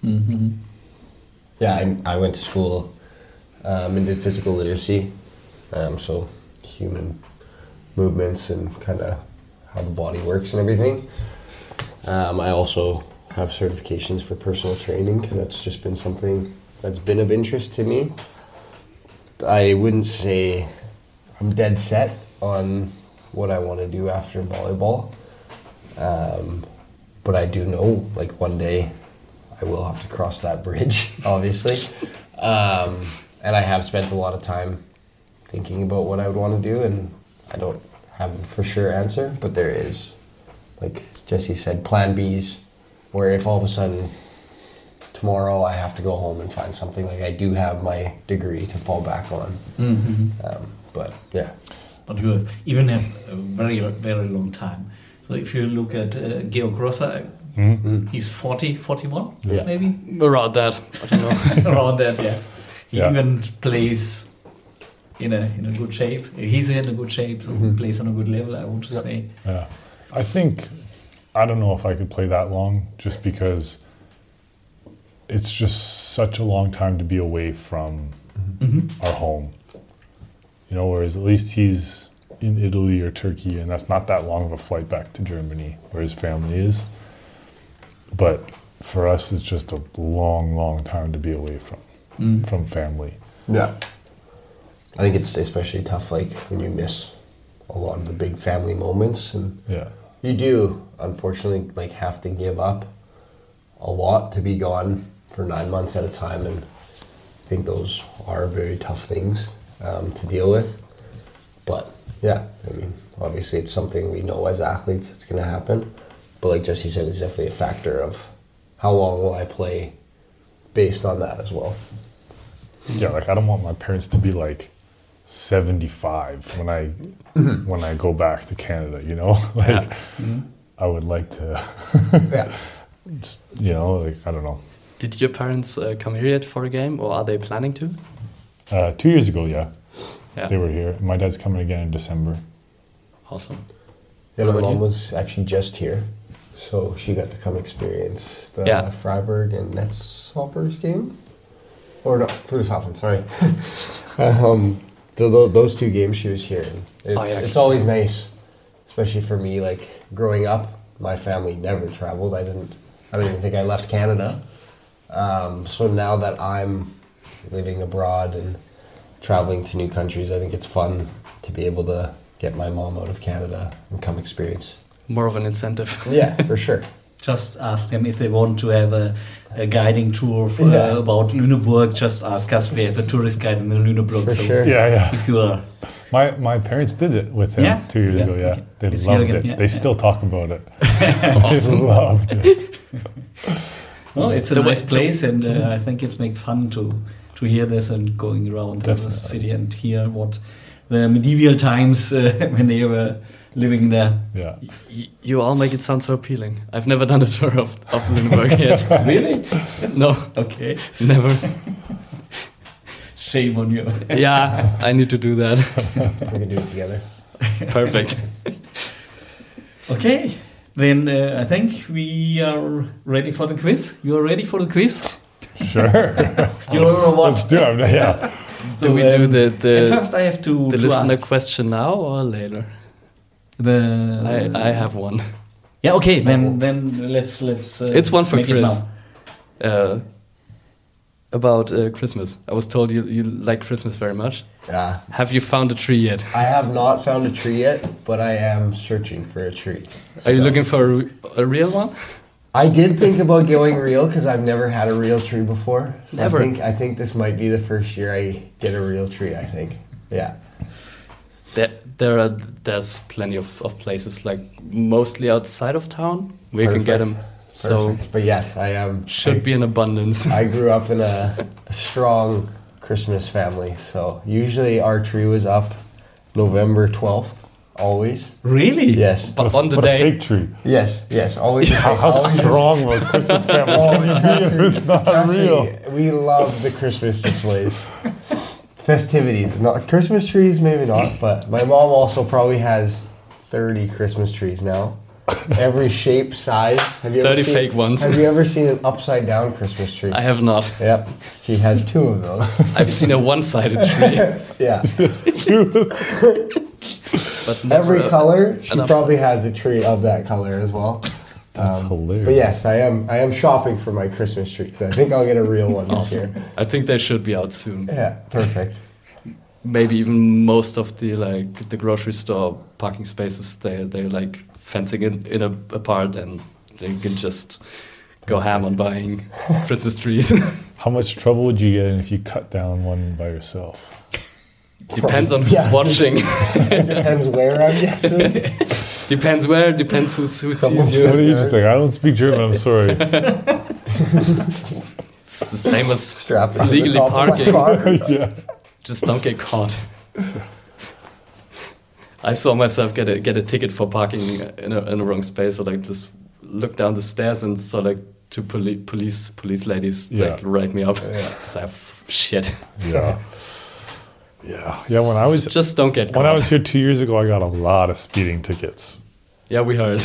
Speaker 5: Yeah, I went to school and did physical literacy, so human movements and kind of how the body works and everything. I also have certifications for personal training because that's just been something that's been of interest to me. I wouldn't say I'm dead set on what I want to do after volleyball, but I do know like one day I will have to cross that bridge, obviously. And I have spent a lot of time thinking about what I would want to do, and I don't have a for sure answer, but there is, like Jesse said, plan Bs, where if all of a sudden tomorrow I have to go home and find something, like I do have my degree to fall back on. But yeah.
Speaker 2: But you even have a very, very long time. So if you look at Georg Grosser, he's 40, 41,
Speaker 5: Yeah.
Speaker 2: maybe?
Speaker 4: Around that, I don't know.
Speaker 2: Around that, yeah. He
Speaker 3: Yeah.
Speaker 2: even plays in a good shape. He's in a good shape, so he plays on a good level, I want to say.
Speaker 3: Yeah. I think, I don't know if I could play that long just because it's just such a long time to be away from our home. You know, whereas at least he's in Italy or Turkey, and that's not that long of a flight back to Germany where his family is. But for us, it's just a long, long time to be away from family.
Speaker 5: Yeah. I think it's especially tough, like, when you miss a lot of the big family moments, and
Speaker 3: Yeah.
Speaker 5: you do, unfortunately, like, have to give up a lot to be gone for 9 months at a time, and I think those are very tough things to deal with. But, yeah, I mean, obviously it's something we know as athletes it's going to happen, but like Jesse said, it's definitely a factor of how long will I play based on that as well.
Speaker 3: Yeah, like I don't want my parents to be like 75 when I go back to Canada, you know? Like I would like to
Speaker 5: Yeah.
Speaker 3: just, you know, like I don't know.
Speaker 4: Did your parents come here yet for a game, or are they planning to?
Speaker 3: 2 years ago, yeah.
Speaker 4: Yeah.
Speaker 3: They were here. My dad's coming again in December.
Speaker 4: Awesome.
Speaker 5: Yeah,
Speaker 4: What
Speaker 5: my
Speaker 4: about
Speaker 5: mom
Speaker 4: you?
Speaker 5: was actually just here, so she got to come experience the
Speaker 4: Yeah.
Speaker 5: Freiburg and Netzhoppers game. Or no, Friedrichshafen, sorry. So those two games she was here. And it's always nice, especially for me, like growing up, my family never traveled. I don't even think I left Canada. So now that I'm living abroad and traveling to new countries, I think it's fun to be able to get my mom out of Canada and come experience.
Speaker 4: More of an incentive.
Speaker 5: Yeah, for sure.
Speaker 2: Just ask them if they want to have a guiding tour for,
Speaker 5: Yeah.
Speaker 2: about Lüneburg. Just ask us. We have a tourist guide in the Lüneburg.
Speaker 5: For
Speaker 2: so
Speaker 5: sure.
Speaker 3: Yeah.
Speaker 2: if you are,
Speaker 3: My parents did it with him
Speaker 2: Yeah?
Speaker 3: 2 years
Speaker 2: Yeah,
Speaker 3: ago, yeah.
Speaker 2: okay.
Speaker 3: They
Speaker 2: It's
Speaker 3: loved
Speaker 2: here
Speaker 3: it.
Speaker 2: again, yeah,
Speaker 3: They
Speaker 2: yeah.
Speaker 3: still talk about it. They loved it.
Speaker 2: well, it's a
Speaker 4: The way-
Speaker 2: nice place, and I think it makes fun to hear this and going around the
Speaker 3: Definitely.
Speaker 2: city and hear what the medieval times when they were living there.
Speaker 3: Yeah.
Speaker 4: You all make it sound so appealing. I've never done a tour of Lüneburg yet.
Speaker 2: Really?
Speaker 4: No,
Speaker 2: Okay.
Speaker 4: never.
Speaker 2: Shame on you.
Speaker 4: Yeah, I need to do that.
Speaker 5: We can do it together.
Speaker 4: Perfect.
Speaker 2: Okay. Then I think we are ready for the quiz. You are ready for the quiz?
Speaker 3: Sure.
Speaker 2: You're what?
Speaker 3: Let's do it. Yeah.
Speaker 4: Do we do
Speaker 2: at
Speaker 4: the
Speaker 2: first, I have to
Speaker 4: listener
Speaker 2: ask
Speaker 4: question now or later?
Speaker 2: the.
Speaker 4: I have one.
Speaker 2: Yeah. Okay. Then let's.
Speaker 4: It's one for
Speaker 2: make it
Speaker 4: Chris.
Speaker 2: now.
Speaker 4: about Christmas. I was told you like Christmas very much.
Speaker 5: Yeah.
Speaker 4: Have you found a tree yet?
Speaker 5: I have not found a tree yet, but I am searching for a tree.
Speaker 4: Are you looking for a real one?
Speaker 5: I did think about going real because I've never had a real tree before. So
Speaker 4: Never.
Speaker 5: I think this might be the first year I get a real tree, I think. Yeah.
Speaker 4: There's plenty of places, like mostly outside of town, where you can get them. So
Speaker 5: Perfect. But yes, I am.
Speaker 4: should be in abundance.
Speaker 5: I grew up in a strong Christmas family. So usually our tree was up November 12th, always.
Speaker 2: Really?
Speaker 5: Yes.
Speaker 4: But on the
Speaker 3: But a
Speaker 4: day,
Speaker 3: fake tree.
Speaker 5: Yes, always.
Speaker 3: How strong of a Christmas family can you be if it's not
Speaker 5: Trust me,
Speaker 3: real?
Speaker 5: we love the Christmas displays. Festivities. Not Christmas trees, maybe not, but my mom also probably has 30 Christmas trees now. Every shape, size. Have you
Speaker 4: 30
Speaker 5: ever seen,
Speaker 4: fake ones.
Speaker 5: Have you ever seen an upside down Christmas tree?
Speaker 4: I have not.
Speaker 5: Yep. She has 2 of those.
Speaker 4: I've seen a one-sided tree,
Speaker 5: Yeah.
Speaker 4: but never
Speaker 5: Every color, she
Speaker 4: an upside.
Speaker 5: probably has a tree of that color as well.
Speaker 3: That's hilarious.
Speaker 5: But yes, I am shopping for my Christmas tree, so I think I'll get a real one this
Speaker 4: Awesome.
Speaker 5: year.
Speaker 4: I think they should be out soon.
Speaker 5: Yeah, perfect.
Speaker 4: Maybe even most of the grocery store parking spaces, they're like fencing it apart, and they can just go ham on buying Christmas trees.
Speaker 3: How much trouble would you get in if you cut down one by yourself?
Speaker 4: Depends on who's
Speaker 5: Yeah.
Speaker 4: watching.
Speaker 5: Depends where, I'm guessing.
Speaker 4: Depends where. Depends who sees
Speaker 3: What
Speaker 4: you.
Speaker 3: are you just like? I don't speak German. I'm sorry.
Speaker 4: It's the same as
Speaker 5: Strap it to the
Speaker 4: illegally
Speaker 5: top of my
Speaker 4: parking.
Speaker 5: car.
Speaker 3: Yeah.
Speaker 4: Just don't get caught. I saw myself get a ticket for parking in a wrong space. So like just look down the stairs and saw like 2 police ladies
Speaker 3: Yeah.
Speaker 4: like write me up.
Speaker 5: Yeah.
Speaker 4: So shit.
Speaker 3: Yeah. Yeah. Yeah. When I was
Speaker 4: just don't get caught.
Speaker 3: when I was here 2 years ago, I got a lot of speeding tickets.
Speaker 4: Yeah, we heard.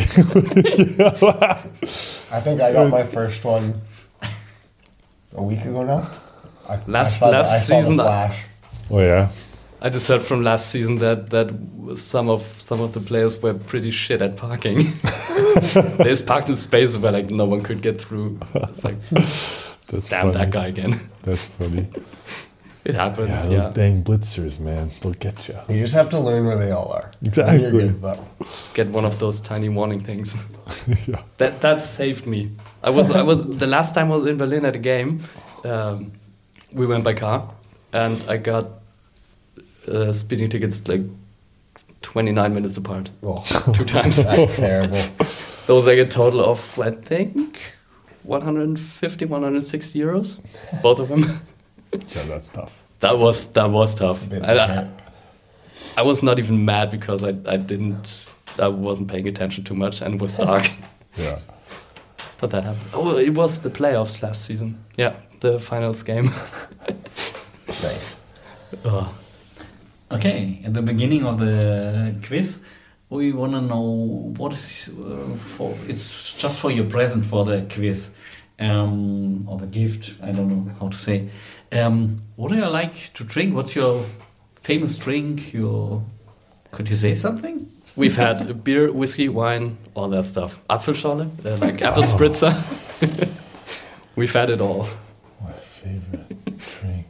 Speaker 5: I think I got my first one a week ago now.
Speaker 4: Last
Speaker 5: saw the
Speaker 4: season,
Speaker 5: flash.
Speaker 3: Oh yeah.
Speaker 4: I just heard from last season that some of the players were pretty shit at parking. They just parked in spaces where like no one could get through. It's like,
Speaker 3: That's
Speaker 4: damn
Speaker 3: funny.
Speaker 4: that guy again.
Speaker 3: That's funny.
Speaker 4: It happens.
Speaker 3: Yeah,
Speaker 4: Yeah,
Speaker 3: those dang blitzers, man. They'll get you.
Speaker 5: You just have to learn where they all are.
Speaker 3: Exactly.
Speaker 5: You're good, but
Speaker 4: just get one of those tiny warning things.
Speaker 3: Yeah.
Speaker 4: That saved me. I was the last time I was in Berlin at a game. We went by car, and I got speeding tickets like 29 minutes apart,
Speaker 5: oh,
Speaker 4: 2 times.
Speaker 5: that's terrible.
Speaker 4: That was like a total of, I think, 150, 160 euros, both of them.
Speaker 3: Yeah, that's tough.
Speaker 4: That was tough.
Speaker 5: Bit
Speaker 4: I
Speaker 5: like
Speaker 4: was not even mad because I wasn't paying attention too much and it was dark.
Speaker 3: Yeah.
Speaker 4: But that happened. Oh, it was the playoffs last season. Yeah, the finals game.
Speaker 5: Nice.
Speaker 4: Oh.
Speaker 2: Okay, at the beginning of the quiz, we want to know what is for. It's just for your present for the quiz, or the gift. I don't know how to say. What do you like to drink? What's your famous drink? Could you say something?
Speaker 4: We've had beer, whiskey, wine, all that stuff. Apfelschorle, like apple spritzer. We've had it all.
Speaker 3: My favorite drink.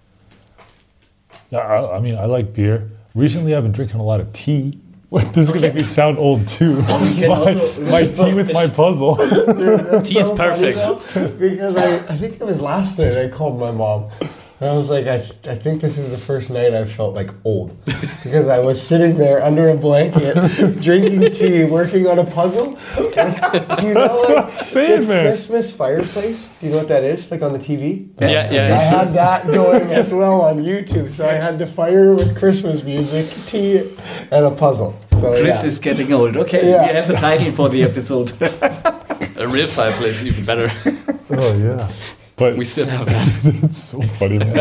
Speaker 3: Yeah, I mean, I like beer. Recently, I've been drinking a lot of tea. What, this is going to make me sound old too.
Speaker 2: we can also-
Speaker 3: my tea with my puzzle.
Speaker 4: Tea is perfect.
Speaker 5: Because I think it was last night I called my mom. And I was like, I think this is the first night I felt like old. Because I was sitting there under a blanket, drinking tea, working on a puzzle. Do you know like,
Speaker 3: Same,
Speaker 5: the
Speaker 3: man.
Speaker 5: Christmas fireplace? Do you know what that is? Like on the TV?
Speaker 4: Yeah.
Speaker 5: I had that going as well on YouTube. So I had the fire with Christmas music, tea, and a puzzle. So
Speaker 2: Chris
Speaker 5: yeah.
Speaker 2: is getting old. Okay,
Speaker 5: Yeah.
Speaker 2: we have a title for the episode.
Speaker 4: A real fireplace is even better.
Speaker 3: Oh, yeah. But
Speaker 4: We still have that.
Speaker 3: it's so funny, man.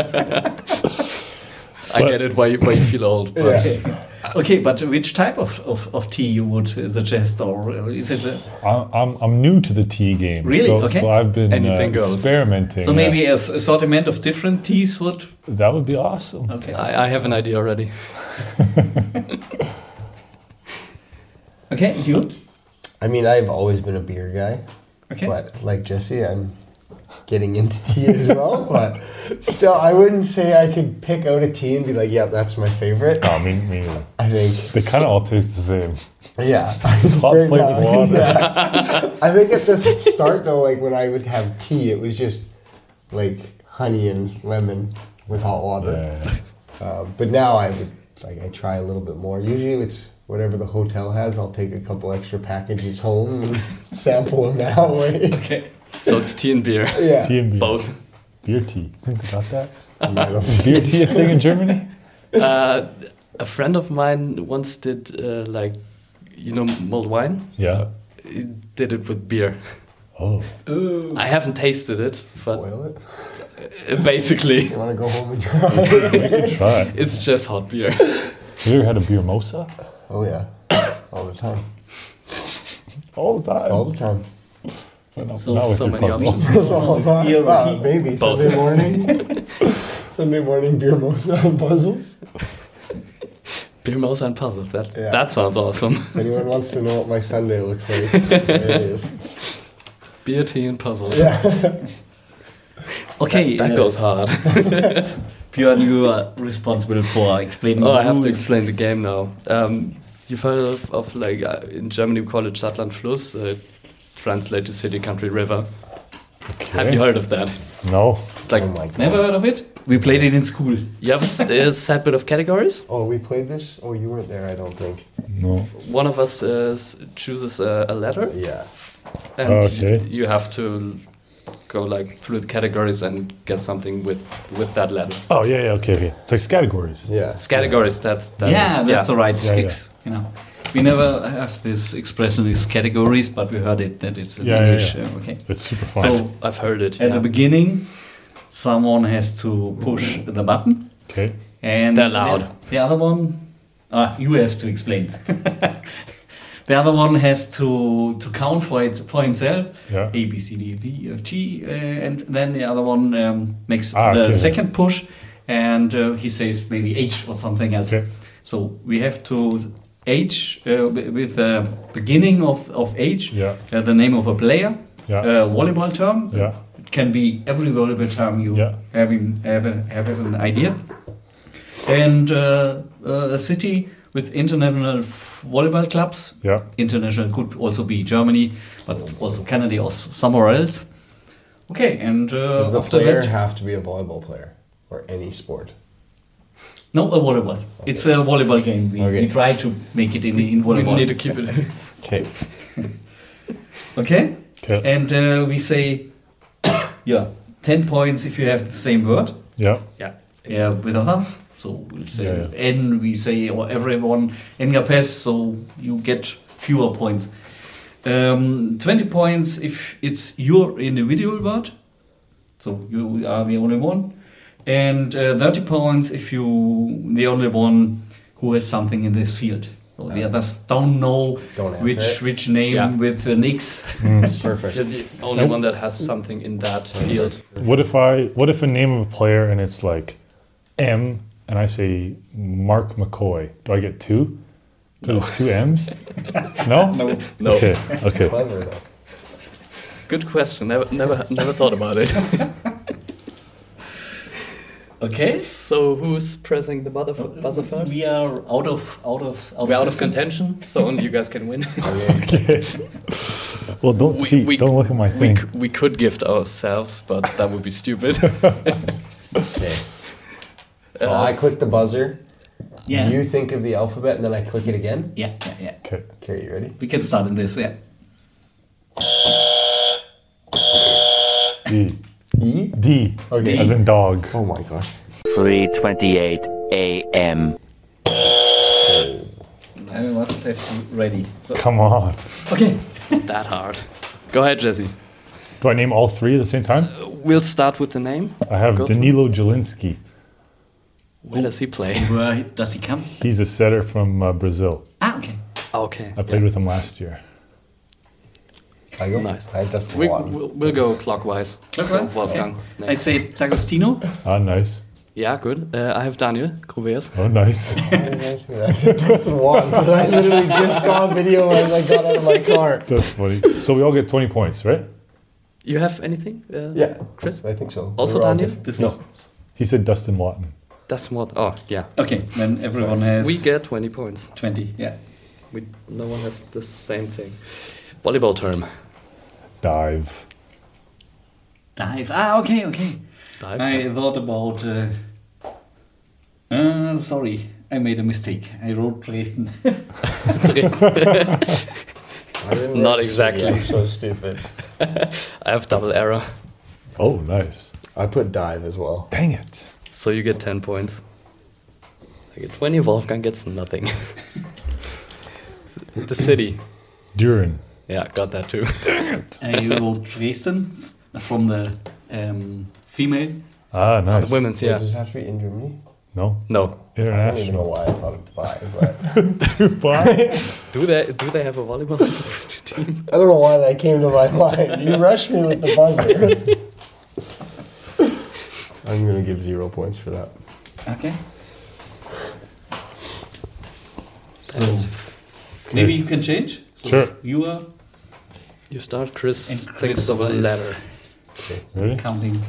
Speaker 4: I get it why you feel old. But
Speaker 5: Yeah.
Speaker 2: Okay, but which type of tea you would suggest, or is it?
Speaker 3: I'm new to the tea game.
Speaker 2: Really?
Speaker 3: So,
Speaker 2: Okay.
Speaker 3: so I've been
Speaker 4: Anything goes.
Speaker 3: experimenting.
Speaker 2: So maybe a assortment of different teas would.
Speaker 3: That would be awesome.
Speaker 2: Okay.
Speaker 4: I have an idea already.
Speaker 2: Okay, you?
Speaker 5: I mean, I've always been a beer guy.
Speaker 2: Okay.
Speaker 5: But like Jesse, getting into tea as well, but still, I wouldn't say I could pick out a tea and be like, yeah, that's my favorite.
Speaker 3: No, me neither.
Speaker 5: I think,
Speaker 3: They kind of all taste the same.
Speaker 5: yeah.
Speaker 3: Hot
Speaker 5: Right
Speaker 3: flavored
Speaker 5: now,
Speaker 3: water.
Speaker 5: yeah. I think at the start, though, like when I would have tea, it was just like honey and lemon with hot water.
Speaker 3: Yeah.
Speaker 5: But now I would, like, I try a little bit more. Usually it's whatever the hotel has. I'll take a couple extra packages home and sample them that way.
Speaker 2: Okay.
Speaker 4: So it's tea and beer.
Speaker 5: Yeah.
Speaker 3: Tea and beer.
Speaker 4: Both.
Speaker 3: Beer tea. Think about that.
Speaker 5: I don't
Speaker 3: Is beer tea a thing in Germany?
Speaker 4: A friend of mine once did mulled wine.
Speaker 3: Yeah.
Speaker 4: He did it with beer.
Speaker 3: Oh.
Speaker 4: I haven't tasted it, but
Speaker 5: boil it.
Speaker 4: basically
Speaker 5: You want to go home and try?
Speaker 3: We can try.
Speaker 4: it's just hot beer.
Speaker 3: Have you ever had a beer mosa?
Speaker 5: Oh yeah, all the time.
Speaker 3: All the time.
Speaker 5: All the time.
Speaker 3: But not-
Speaker 2: So-
Speaker 3: not with
Speaker 4: so
Speaker 3: your
Speaker 4: many
Speaker 3: puzzle.
Speaker 4: options.
Speaker 2: Beer or tea?
Speaker 5: Maybe
Speaker 4: Both.
Speaker 5: Sunday morning. Sunday morning beer mosa and puzzles.
Speaker 4: Beer mosa and puzzle.
Speaker 5: Yeah.
Speaker 4: That sounds awesome.
Speaker 5: If anyone wants to know what my Sunday looks like, there it is.
Speaker 4: Beer, tea, and puzzles.
Speaker 5: Yeah.
Speaker 2: Okay.
Speaker 4: That goes hard.
Speaker 2: Björn, you are responsible for explaining
Speaker 4: Oh,
Speaker 2: the
Speaker 4: I have to
Speaker 2: rules.
Speaker 4: explain the game now. You've heard of like in Germany we call it Stadtland Fluss. Translate to city, country, river. Have you heard of that?
Speaker 3: No.
Speaker 4: It's like
Speaker 5: Oh my god.
Speaker 2: Never heard of it? We played it in school.
Speaker 4: you have a set bit of categories.
Speaker 5: Oh, we played this? Oh, you weren't there, I don't think.
Speaker 3: No.
Speaker 4: One of us chooses a letter,
Speaker 5: Yeah.
Speaker 4: and
Speaker 3: Okay.
Speaker 4: you have to go like through the categories and get something with that letter.
Speaker 3: Oh, yeah, okay. It's like categories.
Speaker 5: Yeah.
Speaker 4: It's categories. That's
Speaker 2: Yeah, that's the right
Speaker 3: Yeah,
Speaker 2: fix. You know, we never have this expression as categories, but we heard it that it's in
Speaker 3: Yeah, yeah,
Speaker 2: English.
Speaker 3: yeah.
Speaker 2: Okay.
Speaker 3: It's super fun.
Speaker 2: So
Speaker 4: I've heard it.
Speaker 2: at
Speaker 4: yeah.
Speaker 2: the beginning, someone has to push the button,
Speaker 3: okay.
Speaker 2: and
Speaker 4: They're loud.
Speaker 2: The other one, you have to explain. The other one has to count for himself.
Speaker 3: Yeah.
Speaker 2: A, B, C, D, V, F, G, and then the other one makes the
Speaker 3: okay.
Speaker 2: second push, and he says maybe H or something else.
Speaker 3: Okay.
Speaker 2: So we have to H with the beginning of H,
Speaker 3: Yeah.
Speaker 2: the name of a player,
Speaker 3: Yeah.
Speaker 2: volleyball term.
Speaker 3: Yeah.
Speaker 2: It can be every volleyball term you
Speaker 3: Yeah.
Speaker 2: have as an idea, and a city with international volleyball clubs.
Speaker 3: Yeah.
Speaker 2: International could also be Germany, but also Canada or somewhere else. Okay, and
Speaker 5: Does the
Speaker 2: after
Speaker 5: player
Speaker 2: that,
Speaker 5: have to be a volleyball player? Or any sport?
Speaker 2: no, a volleyball. It's a volleyball game. We
Speaker 5: Okay.
Speaker 2: try to make it in
Speaker 4: We
Speaker 2: volleyball.
Speaker 4: need to keep it.
Speaker 5: Okay.
Speaker 2: Okay,
Speaker 3: Okay.
Speaker 2: and we say, 10 points if you have the same word.
Speaker 3: Yeah.
Speaker 2: Yeah, with others. So we'll say
Speaker 3: Yeah,
Speaker 2: N, we say, or everyone, Engapes, so you get fewer points. 20 points if it's your individual word, so you are the only one. And 30 points if you the only one who has something in this field. So the others don't know
Speaker 5: Don't answer it.
Speaker 2: which name
Speaker 4: Yeah.
Speaker 2: with an X.
Speaker 5: Perfect.
Speaker 4: You're the only one that has something in that field.
Speaker 3: What if a name of a player and it's like M and I say Mark McCoy? Do I get 2? Because it's 2 M's? No?
Speaker 2: No.
Speaker 4: No.
Speaker 3: Okay. Okay.
Speaker 5: Clever though.
Speaker 4: Good question. Never thought about it.
Speaker 2: Okay.
Speaker 4: So who's pressing the buzzer first?
Speaker 2: We are out of
Speaker 4: We're out of contention, so only you guys can win.
Speaker 3: Okay. Well, don't cheat. Don't look at my thing.
Speaker 4: We could gift ourselves, but that would be stupid.
Speaker 5: Okay. So I click the buzzer.
Speaker 2: Yeah.
Speaker 5: You think of the alphabet and then I click it again.
Speaker 2: Yeah.
Speaker 3: Okay.
Speaker 5: Okay, you ready?
Speaker 2: We can start in this, yeah.
Speaker 3: D.
Speaker 5: E?
Speaker 3: D.
Speaker 5: Okay.
Speaker 3: As in dog.
Speaker 5: Oh my gosh.
Speaker 6: 3:28 a.m.
Speaker 2: I must have ready. So,
Speaker 3: Come on.
Speaker 2: okay.
Speaker 4: It's not that hard. Go ahead, Jesse.
Speaker 3: Do I name all 3 at the same time?
Speaker 4: We'll start with the name.
Speaker 3: I have
Speaker 4: Go through.
Speaker 3: Danilo Jelinski.
Speaker 4: Where does he play?
Speaker 2: Where does he come?
Speaker 3: He's a setter from Brazil.
Speaker 2: Ah, okay.
Speaker 4: Okay.
Speaker 3: I played with him last year.
Speaker 5: I go.
Speaker 4: Nice.
Speaker 5: I just go on.
Speaker 4: We'll go clockwise. So Wolfgang.
Speaker 2: I
Speaker 4: next.
Speaker 2: say D'Agostino.
Speaker 3: Ah, nice.
Speaker 4: Yeah, good. I have Daniel Groveus.
Speaker 3: Oh, nice.
Speaker 5: That's just the one. But I literally just saw a video as I got out of my car.
Speaker 3: That's funny. So we all get 20 points, right?
Speaker 4: You have anything?
Speaker 5: Yeah,
Speaker 4: Chris?
Speaker 5: I think so.
Speaker 4: Also
Speaker 5: We're all
Speaker 4: Daniel?
Speaker 5: different.
Speaker 3: No. He said Dustin Watton.
Speaker 4: That's what. Oh, yeah.
Speaker 2: Okay, then everyone has
Speaker 4: We get 20 points.
Speaker 2: 20. Yeah.
Speaker 4: No one has the same thing. Volleyball term.
Speaker 3: Dive.
Speaker 2: Dive. Ah, okay.
Speaker 4: Dive.
Speaker 2: I thought about. Sorry, I made a mistake. I wrote Dresden.
Speaker 5: It's
Speaker 4: not exactly.
Speaker 5: I'm so stupid.
Speaker 4: I have double error.
Speaker 3: Oh, nice.
Speaker 5: I put dive as well.
Speaker 3: Dang it.
Speaker 4: So you get 10 points. I get 20. Wolfgang gets nothing. The city.
Speaker 3: Düren.
Speaker 4: Yeah, got that too.
Speaker 2: I wrote Dresden from the female.
Speaker 3: Ah, nice.
Speaker 4: The women's,
Speaker 5: Wait,
Speaker 4: yeah.
Speaker 5: does it have to be in Germany?
Speaker 3: No.
Speaker 4: No.
Speaker 5: I don't even know
Speaker 3: International.
Speaker 5: why I thought of Dubai, but
Speaker 3: Dubai.
Speaker 4: Do they have a volleyball team?
Speaker 5: I don't know why that came to my mind. You rushed me with the buzzer. I'm gonna give 0 points for that.
Speaker 2: Okay. So maybe you can change. So
Speaker 3: Sure.
Speaker 2: You are
Speaker 4: You start, Chris.
Speaker 2: And
Speaker 4: Thinks of a
Speaker 2: Christopher is-
Speaker 4: letter.
Speaker 3: Ready?
Speaker 2: counting.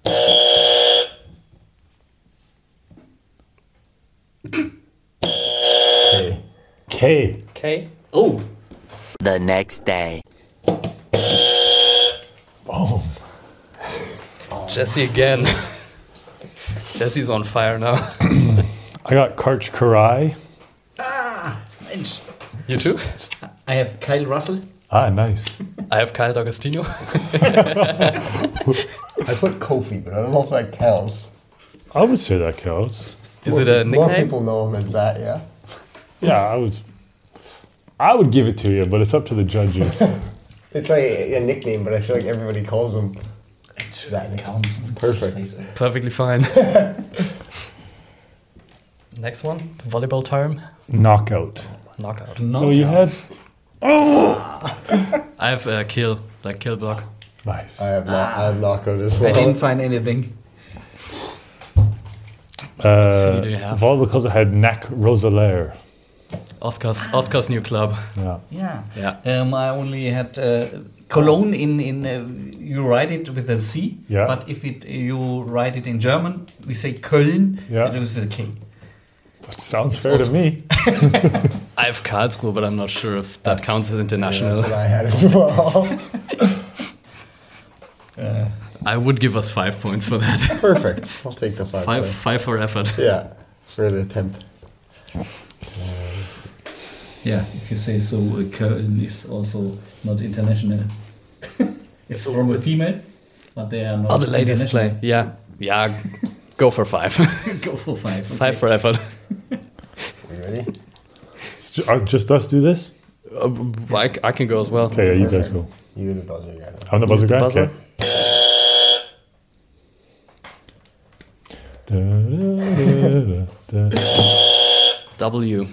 Speaker 5: Okay.
Speaker 3: K.
Speaker 4: K.
Speaker 2: Oh,
Speaker 6: The next day.
Speaker 3: Oh.
Speaker 4: Jesse again. Jesse's on fire now.
Speaker 3: I got Karch Karai.
Speaker 2: Mensch.
Speaker 4: You too?
Speaker 2: I have Kyle Russell.
Speaker 3: Ah, nice.
Speaker 4: I have Kyle D'Agostino.
Speaker 5: I put Kofi, but I don't know if that counts.
Speaker 3: I would say that counts.
Speaker 4: Is it a
Speaker 5: More
Speaker 4: nickname?
Speaker 5: people know him as that, yeah.
Speaker 3: Yeah, I would give it to you, but it's up to the judges.
Speaker 5: It's like a nickname, but I feel like everybody calls him that nickname. Perfect.
Speaker 4: Perfectly fine. Next one. Volleyball term.
Speaker 3: Knockout.
Speaker 4: Knockout.
Speaker 3: So you had
Speaker 4: I have kill, like kill block.
Speaker 3: nice.
Speaker 5: I have knockout as
Speaker 2: I
Speaker 5: well.
Speaker 2: didn't find anything.
Speaker 4: city do you have?
Speaker 3: Volleyball clubs had Nac Roselaire.
Speaker 4: Oscar's new club.
Speaker 3: Yeah.
Speaker 2: Yeah.
Speaker 4: Yeah.
Speaker 2: I only had Cologne in you write it with a C.
Speaker 3: Yeah.
Speaker 2: But if you write it in German, we say Köln.
Speaker 3: Yeah.
Speaker 2: It was a K.
Speaker 3: That sounds fair to me.
Speaker 4: I have Karlsruhe, but I'm not sure if that counts as
Speaker 5: Yeah,
Speaker 4: international.
Speaker 5: that's what I had as well.
Speaker 4: I would give us 5 points for that.
Speaker 5: Perfect. I'll take the 5 points.
Speaker 4: Five for effort.
Speaker 5: Yeah, for the attempt.
Speaker 2: Yeah, if you say so, Köln is also not international. It's from a female, but they are not.
Speaker 4: Other ladies
Speaker 2: international.
Speaker 4: play. Yeah. Yeah. Go for 5.
Speaker 2: Go for 5. Okay.
Speaker 4: 5 for effort.
Speaker 5: You ready?
Speaker 3: Just us do this?
Speaker 4: I can go as well.
Speaker 3: Okay, yeah, you guys go.
Speaker 5: You're the buzzer guy.
Speaker 3: I'm the buzzer
Speaker 4: The
Speaker 3: guy?
Speaker 4: buzzer?
Speaker 3: Okay. Da-da-da-da-da.
Speaker 4: W.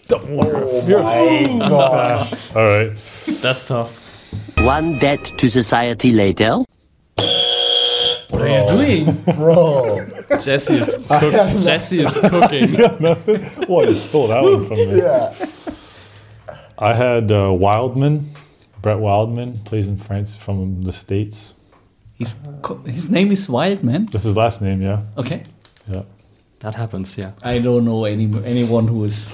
Speaker 5: Oh my gosh.
Speaker 3: All right.
Speaker 4: That's tough.
Speaker 6: One debt to society later.
Speaker 2: What are you doing?
Speaker 5: Bro.
Speaker 4: Jesse is cooking.
Speaker 3: What? You stole that one from me.
Speaker 5: Yeah.
Speaker 3: I had Wildman. Brett Wildman plays in France from the States.
Speaker 2: His name is Wildman.
Speaker 3: That's his last name, yeah.
Speaker 2: Okay.
Speaker 3: Yeah.
Speaker 4: That happens, yeah.
Speaker 2: I don't know anyone who is.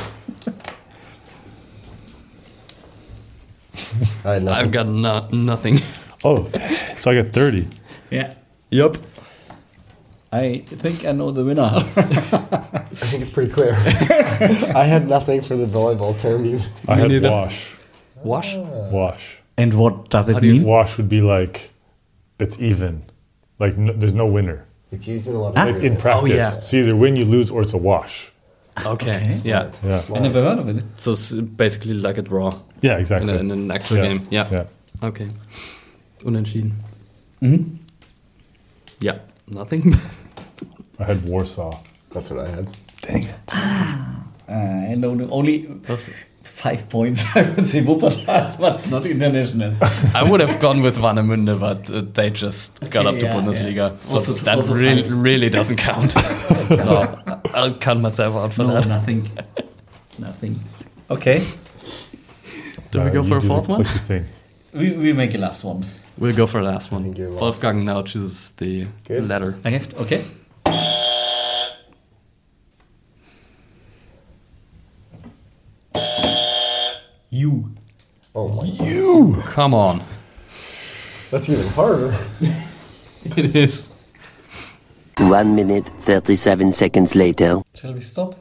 Speaker 5: I had nothing.
Speaker 4: I've got nothing.
Speaker 3: Oh, so I got 30.
Speaker 2: Yeah.
Speaker 4: Yup.
Speaker 2: I think I know the winner.
Speaker 5: I think it's pretty clear. I had nothing for the volleyball term.
Speaker 3: I had
Speaker 4: neither.
Speaker 3: wash.
Speaker 4: Wash?
Speaker 3: Wash.
Speaker 2: And what does it
Speaker 4: do you
Speaker 2: mean?
Speaker 3: Wash would be like, it's even. Like, there's no winner.
Speaker 5: It's used in a lot of
Speaker 3: Like in practice.
Speaker 4: yeah.
Speaker 3: So you either win, you lose, or it's a wash.
Speaker 4: Okay. Yeah.
Speaker 3: Yeah.
Speaker 2: I never heard of it.
Speaker 4: So it's basically like a draw
Speaker 3: Yeah,
Speaker 4: in,
Speaker 3: exactly.
Speaker 4: in an actual
Speaker 3: Yeah.
Speaker 4: game. Yeah.
Speaker 3: Yeah.
Speaker 4: Okay. Unentschieden.
Speaker 2: Mm-hmm.
Speaker 4: Yeah. Nothing.
Speaker 3: I had Warsaw.
Speaker 5: That's what I had.
Speaker 3: Dang it.
Speaker 2: I know only 5 points. I would say Wuppertal, but it's not international.
Speaker 4: I would have gone with Warnemünde, but they just got up to
Speaker 2: yeah,
Speaker 4: Bundesliga.
Speaker 2: yeah.
Speaker 4: So
Speaker 2: Also-
Speaker 4: that
Speaker 2: also
Speaker 4: really,
Speaker 2: five.
Speaker 4: really doesn't count. No, I'll count myself out for
Speaker 2: No,
Speaker 4: that.
Speaker 2: nothing. Nothing. Okay.
Speaker 4: Do we go
Speaker 3: You
Speaker 4: for a
Speaker 3: do the
Speaker 4: fourth one?
Speaker 3: clicky thing.
Speaker 2: We make a last one.
Speaker 4: We'll go for the last one.
Speaker 5: think you're locked.
Speaker 4: Wolfgang now chooses the
Speaker 5: Good.
Speaker 4: letter.
Speaker 2: I have to, okay. U.
Speaker 5: Oh my.
Speaker 4: Come on.
Speaker 5: That's even harder.
Speaker 4: It is.
Speaker 6: 1 minute, 37 seconds later.
Speaker 2: Shall we stop?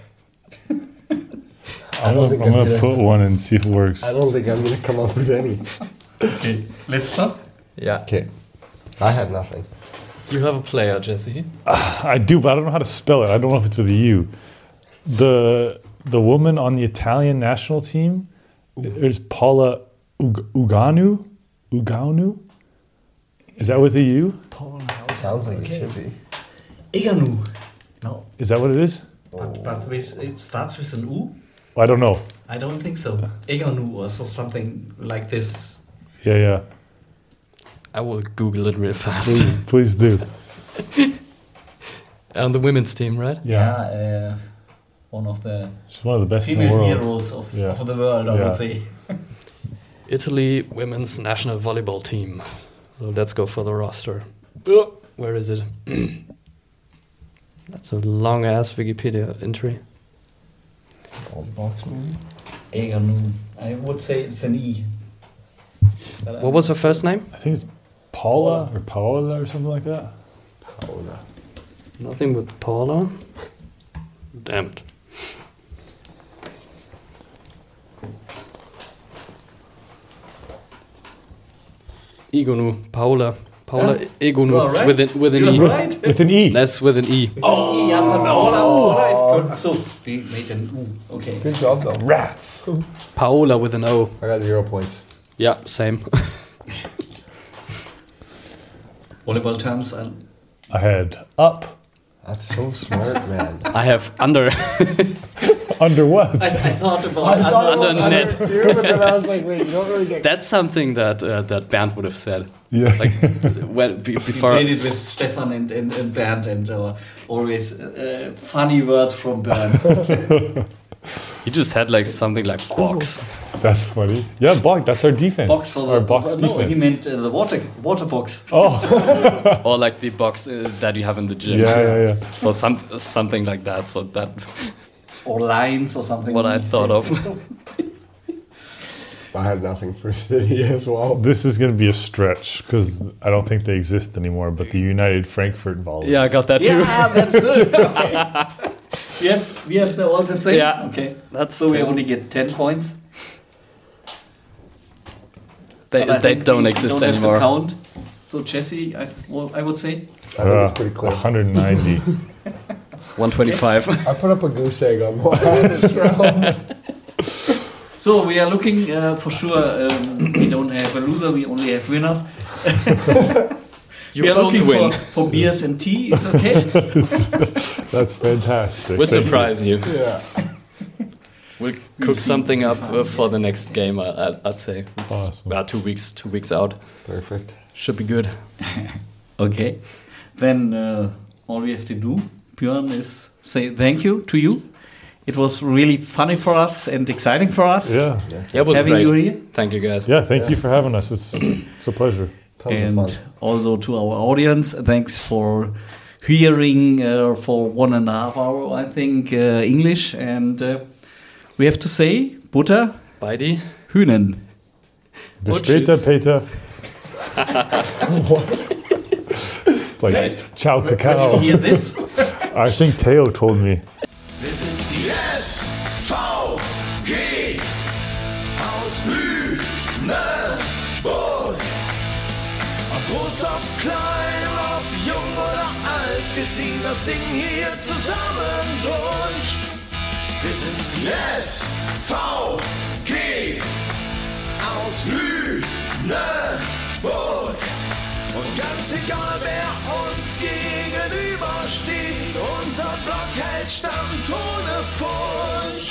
Speaker 3: I'm gonna put one and see if it works.
Speaker 5: I don't think I'm gonna come up with any.
Speaker 2: Okay, let's stop.
Speaker 4: Yeah.
Speaker 5: Okay. I had nothing.
Speaker 4: You have a player, Jesse.
Speaker 3: I do, but I don't know how to spell it. I don't know if it's with a U. The woman on the Italian national team is Paula Uganu. Uganu? Is that with a U?
Speaker 5: Sounds like it should be.
Speaker 2: Eganu. No,
Speaker 3: Is that what it is?
Speaker 2: but it starts with an U?
Speaker 3: I don't know.
Speaker 2: I don't think so. Eganu or so something like this.
Speaker 3: Yeah.
Speaker 4: I will Google it real fast.
Speaker 3: Please do.
Speaker 4: On the women's team, right?
Speaker 3: Yeah.
Speaker 2: One of the
Speaker 3: She's one of the best in the
Speaker 2: female
Speaker 3: world.
Speaker 2: heroes of
Speaker 3: Yeah.
Speaker 2: the world, I
Speaker 3: Yeah.
Speaker 2: would say.
Speaker 4: Italy women's national volleyball team. So let's go for the roster. Where is it? That's a long ass Wikipedia entry.
Speaker 5: Old box maybe?
Speaker 2: Eganu. I would say it's an E. But
Speaker 4: What was her first name?
Speaker 3: I think it's Paula or Paola or something like that.
Speaker 5: Paola.
Speaker 4: Nothing with Paula. Damn it. Igonu, Paula Egonu
Speaker 2: You are right.
Speaker 4: with an
Speaker 2: You're
Speaker 4: E.
Speaker 2: right.
Speaker 3: With an E.
Speaker 4: That's with an E.
Speaker 2: Oh, yeah, but Paula is good. So, we made an U. Okay.
Speaker 5: Good job though.
Speaker 3: Rats.
Speaker 4: Paola with an O.
Speaker 5: I got 0 points.
Speaker 4: Yeah, same.
Speaker 2: Volleyball terms and
Speaker 3: I had up.
Speaker 5: That's so smart, man.
Speaker 4: I have under.
Speaker 3: Under what?
Speaker 2: I thought about
Speaker 4: Under net.
Speaker 5: too, but then I was like, wait, you don't really get.
Speaker 4: That's something that that Bernd would have said.
Speaker 3: Yeah.
Speaker 4: Like when
Speaker 2: We
Speaker 4: before.
Speaker 2: played it with Stefan and Bernd and always funny words from Bernd.
Speaker 4: He just had like something like box.
Speaker 3: That's funny. Yeah, Bog, that's our defense.
Speaker 2: Box for
Speaker 3: our
Speaker 2: the
Speaker 3: box
Speaker 2: no,
Speaker 3: defense.
Speaker 2: he meant the water box.
Speaker 4: Or like the box that you have in the gym.
Speaker 3: Yeah.
Speaker 4: So something like that. So that
Speaker 2: Or lines or something.
Speaker 4: what I thought of.
Speaker 5: I had nothing for City as well.
Speaker 3: This is going to be a stretch because I don't think they exist anymore, but the United Frankfurt Volleys.
Speaker 4: Yeah, I got that too.
Speaker 2: Yeah, that's it. Okay. we have all the same.
Speaker 4: Yeah.
Speaker 2: Okay.
Speaker 4: That's
Speaker 2: So we
Speaker 4: 10.
Speaker 2: only get 10 points.
Speaker 4: They
Speaker 2: But I think
Speaker 4: don't
Speaker 2: we
Speaker 4: exist
Speaker 2: don't have to
Speaker 4: anymore.
Speaker 2: count. So Jesse, I would say.
Speaker 5: I think it's pretty clear.
Speaker 3: 190.
Speaker 4: 125.
Speaker 5: I put up a goose egg on the last round.
Speaker 2: So we are looking for sure. We don't have a loser. We only have winners. We are
Speaker 4: both
Speaker 2: looking
Speaker 4: win.
Speaker 2: for beers and tea. It's okay.
Speaker 3: That's fantastic.
Speaker 4: We'll
Speaker 3: Thank you.
Speaker 4: surprise you.
Speaker 5: Yeah.
Speaker 4: We'll cook something up for the next game. I'd say. It's
Speaker 3: Awesome.
Speaker 4: about 2 weeks. 2 weeks out.
Speaker 5: Perfect.
Speaker 4: Should be good.
Speaker 2: Okay. Then all we have to do, Björn, is say thank you to you. It was really funny for us and exciting for us.
Speaker 3: Yeah.
Speaker 4: Yeah, it was
Speaker 2: Having
Speaker 4: great.
Speaker 2: you here.
Speaker 4: Thank you guys.
Speaker 3: Yeah, thank you for having us. It's a pleasure.
Speaker 5: Tons
Speaker 2: And
Speaker 5: of fun.
Speaker 2: also to our audience, thanks for hearing for 1.5 hours, I think, English. And we have to say, Butter,
Speaker 4: Beide.
Speaker 2: Hühnen.
Speaker 3: Bis
Speaker 4: Oh,
Speaker 3: später,
Speaker 4: tschüss.
Speaker 3: Peter. It's like,
Speaker 2: Nice.
Speaker 3: ciao,
Speaker 2: Did you
Speaker 3: cacao.
Speaker 2: hear this?
Speaker 3: I think Theo told me.
Speaker 7: Wir sind die SVG aus Lüneburg. Ob groß, ob klein, ob jung oder alt, wir ziehen das Ding hier zusammen durch. Wir sind die SVG aus Lüneburg. Und ganz egal, wer uns gegenübersteht, unser Block hält stand ohne Furcht.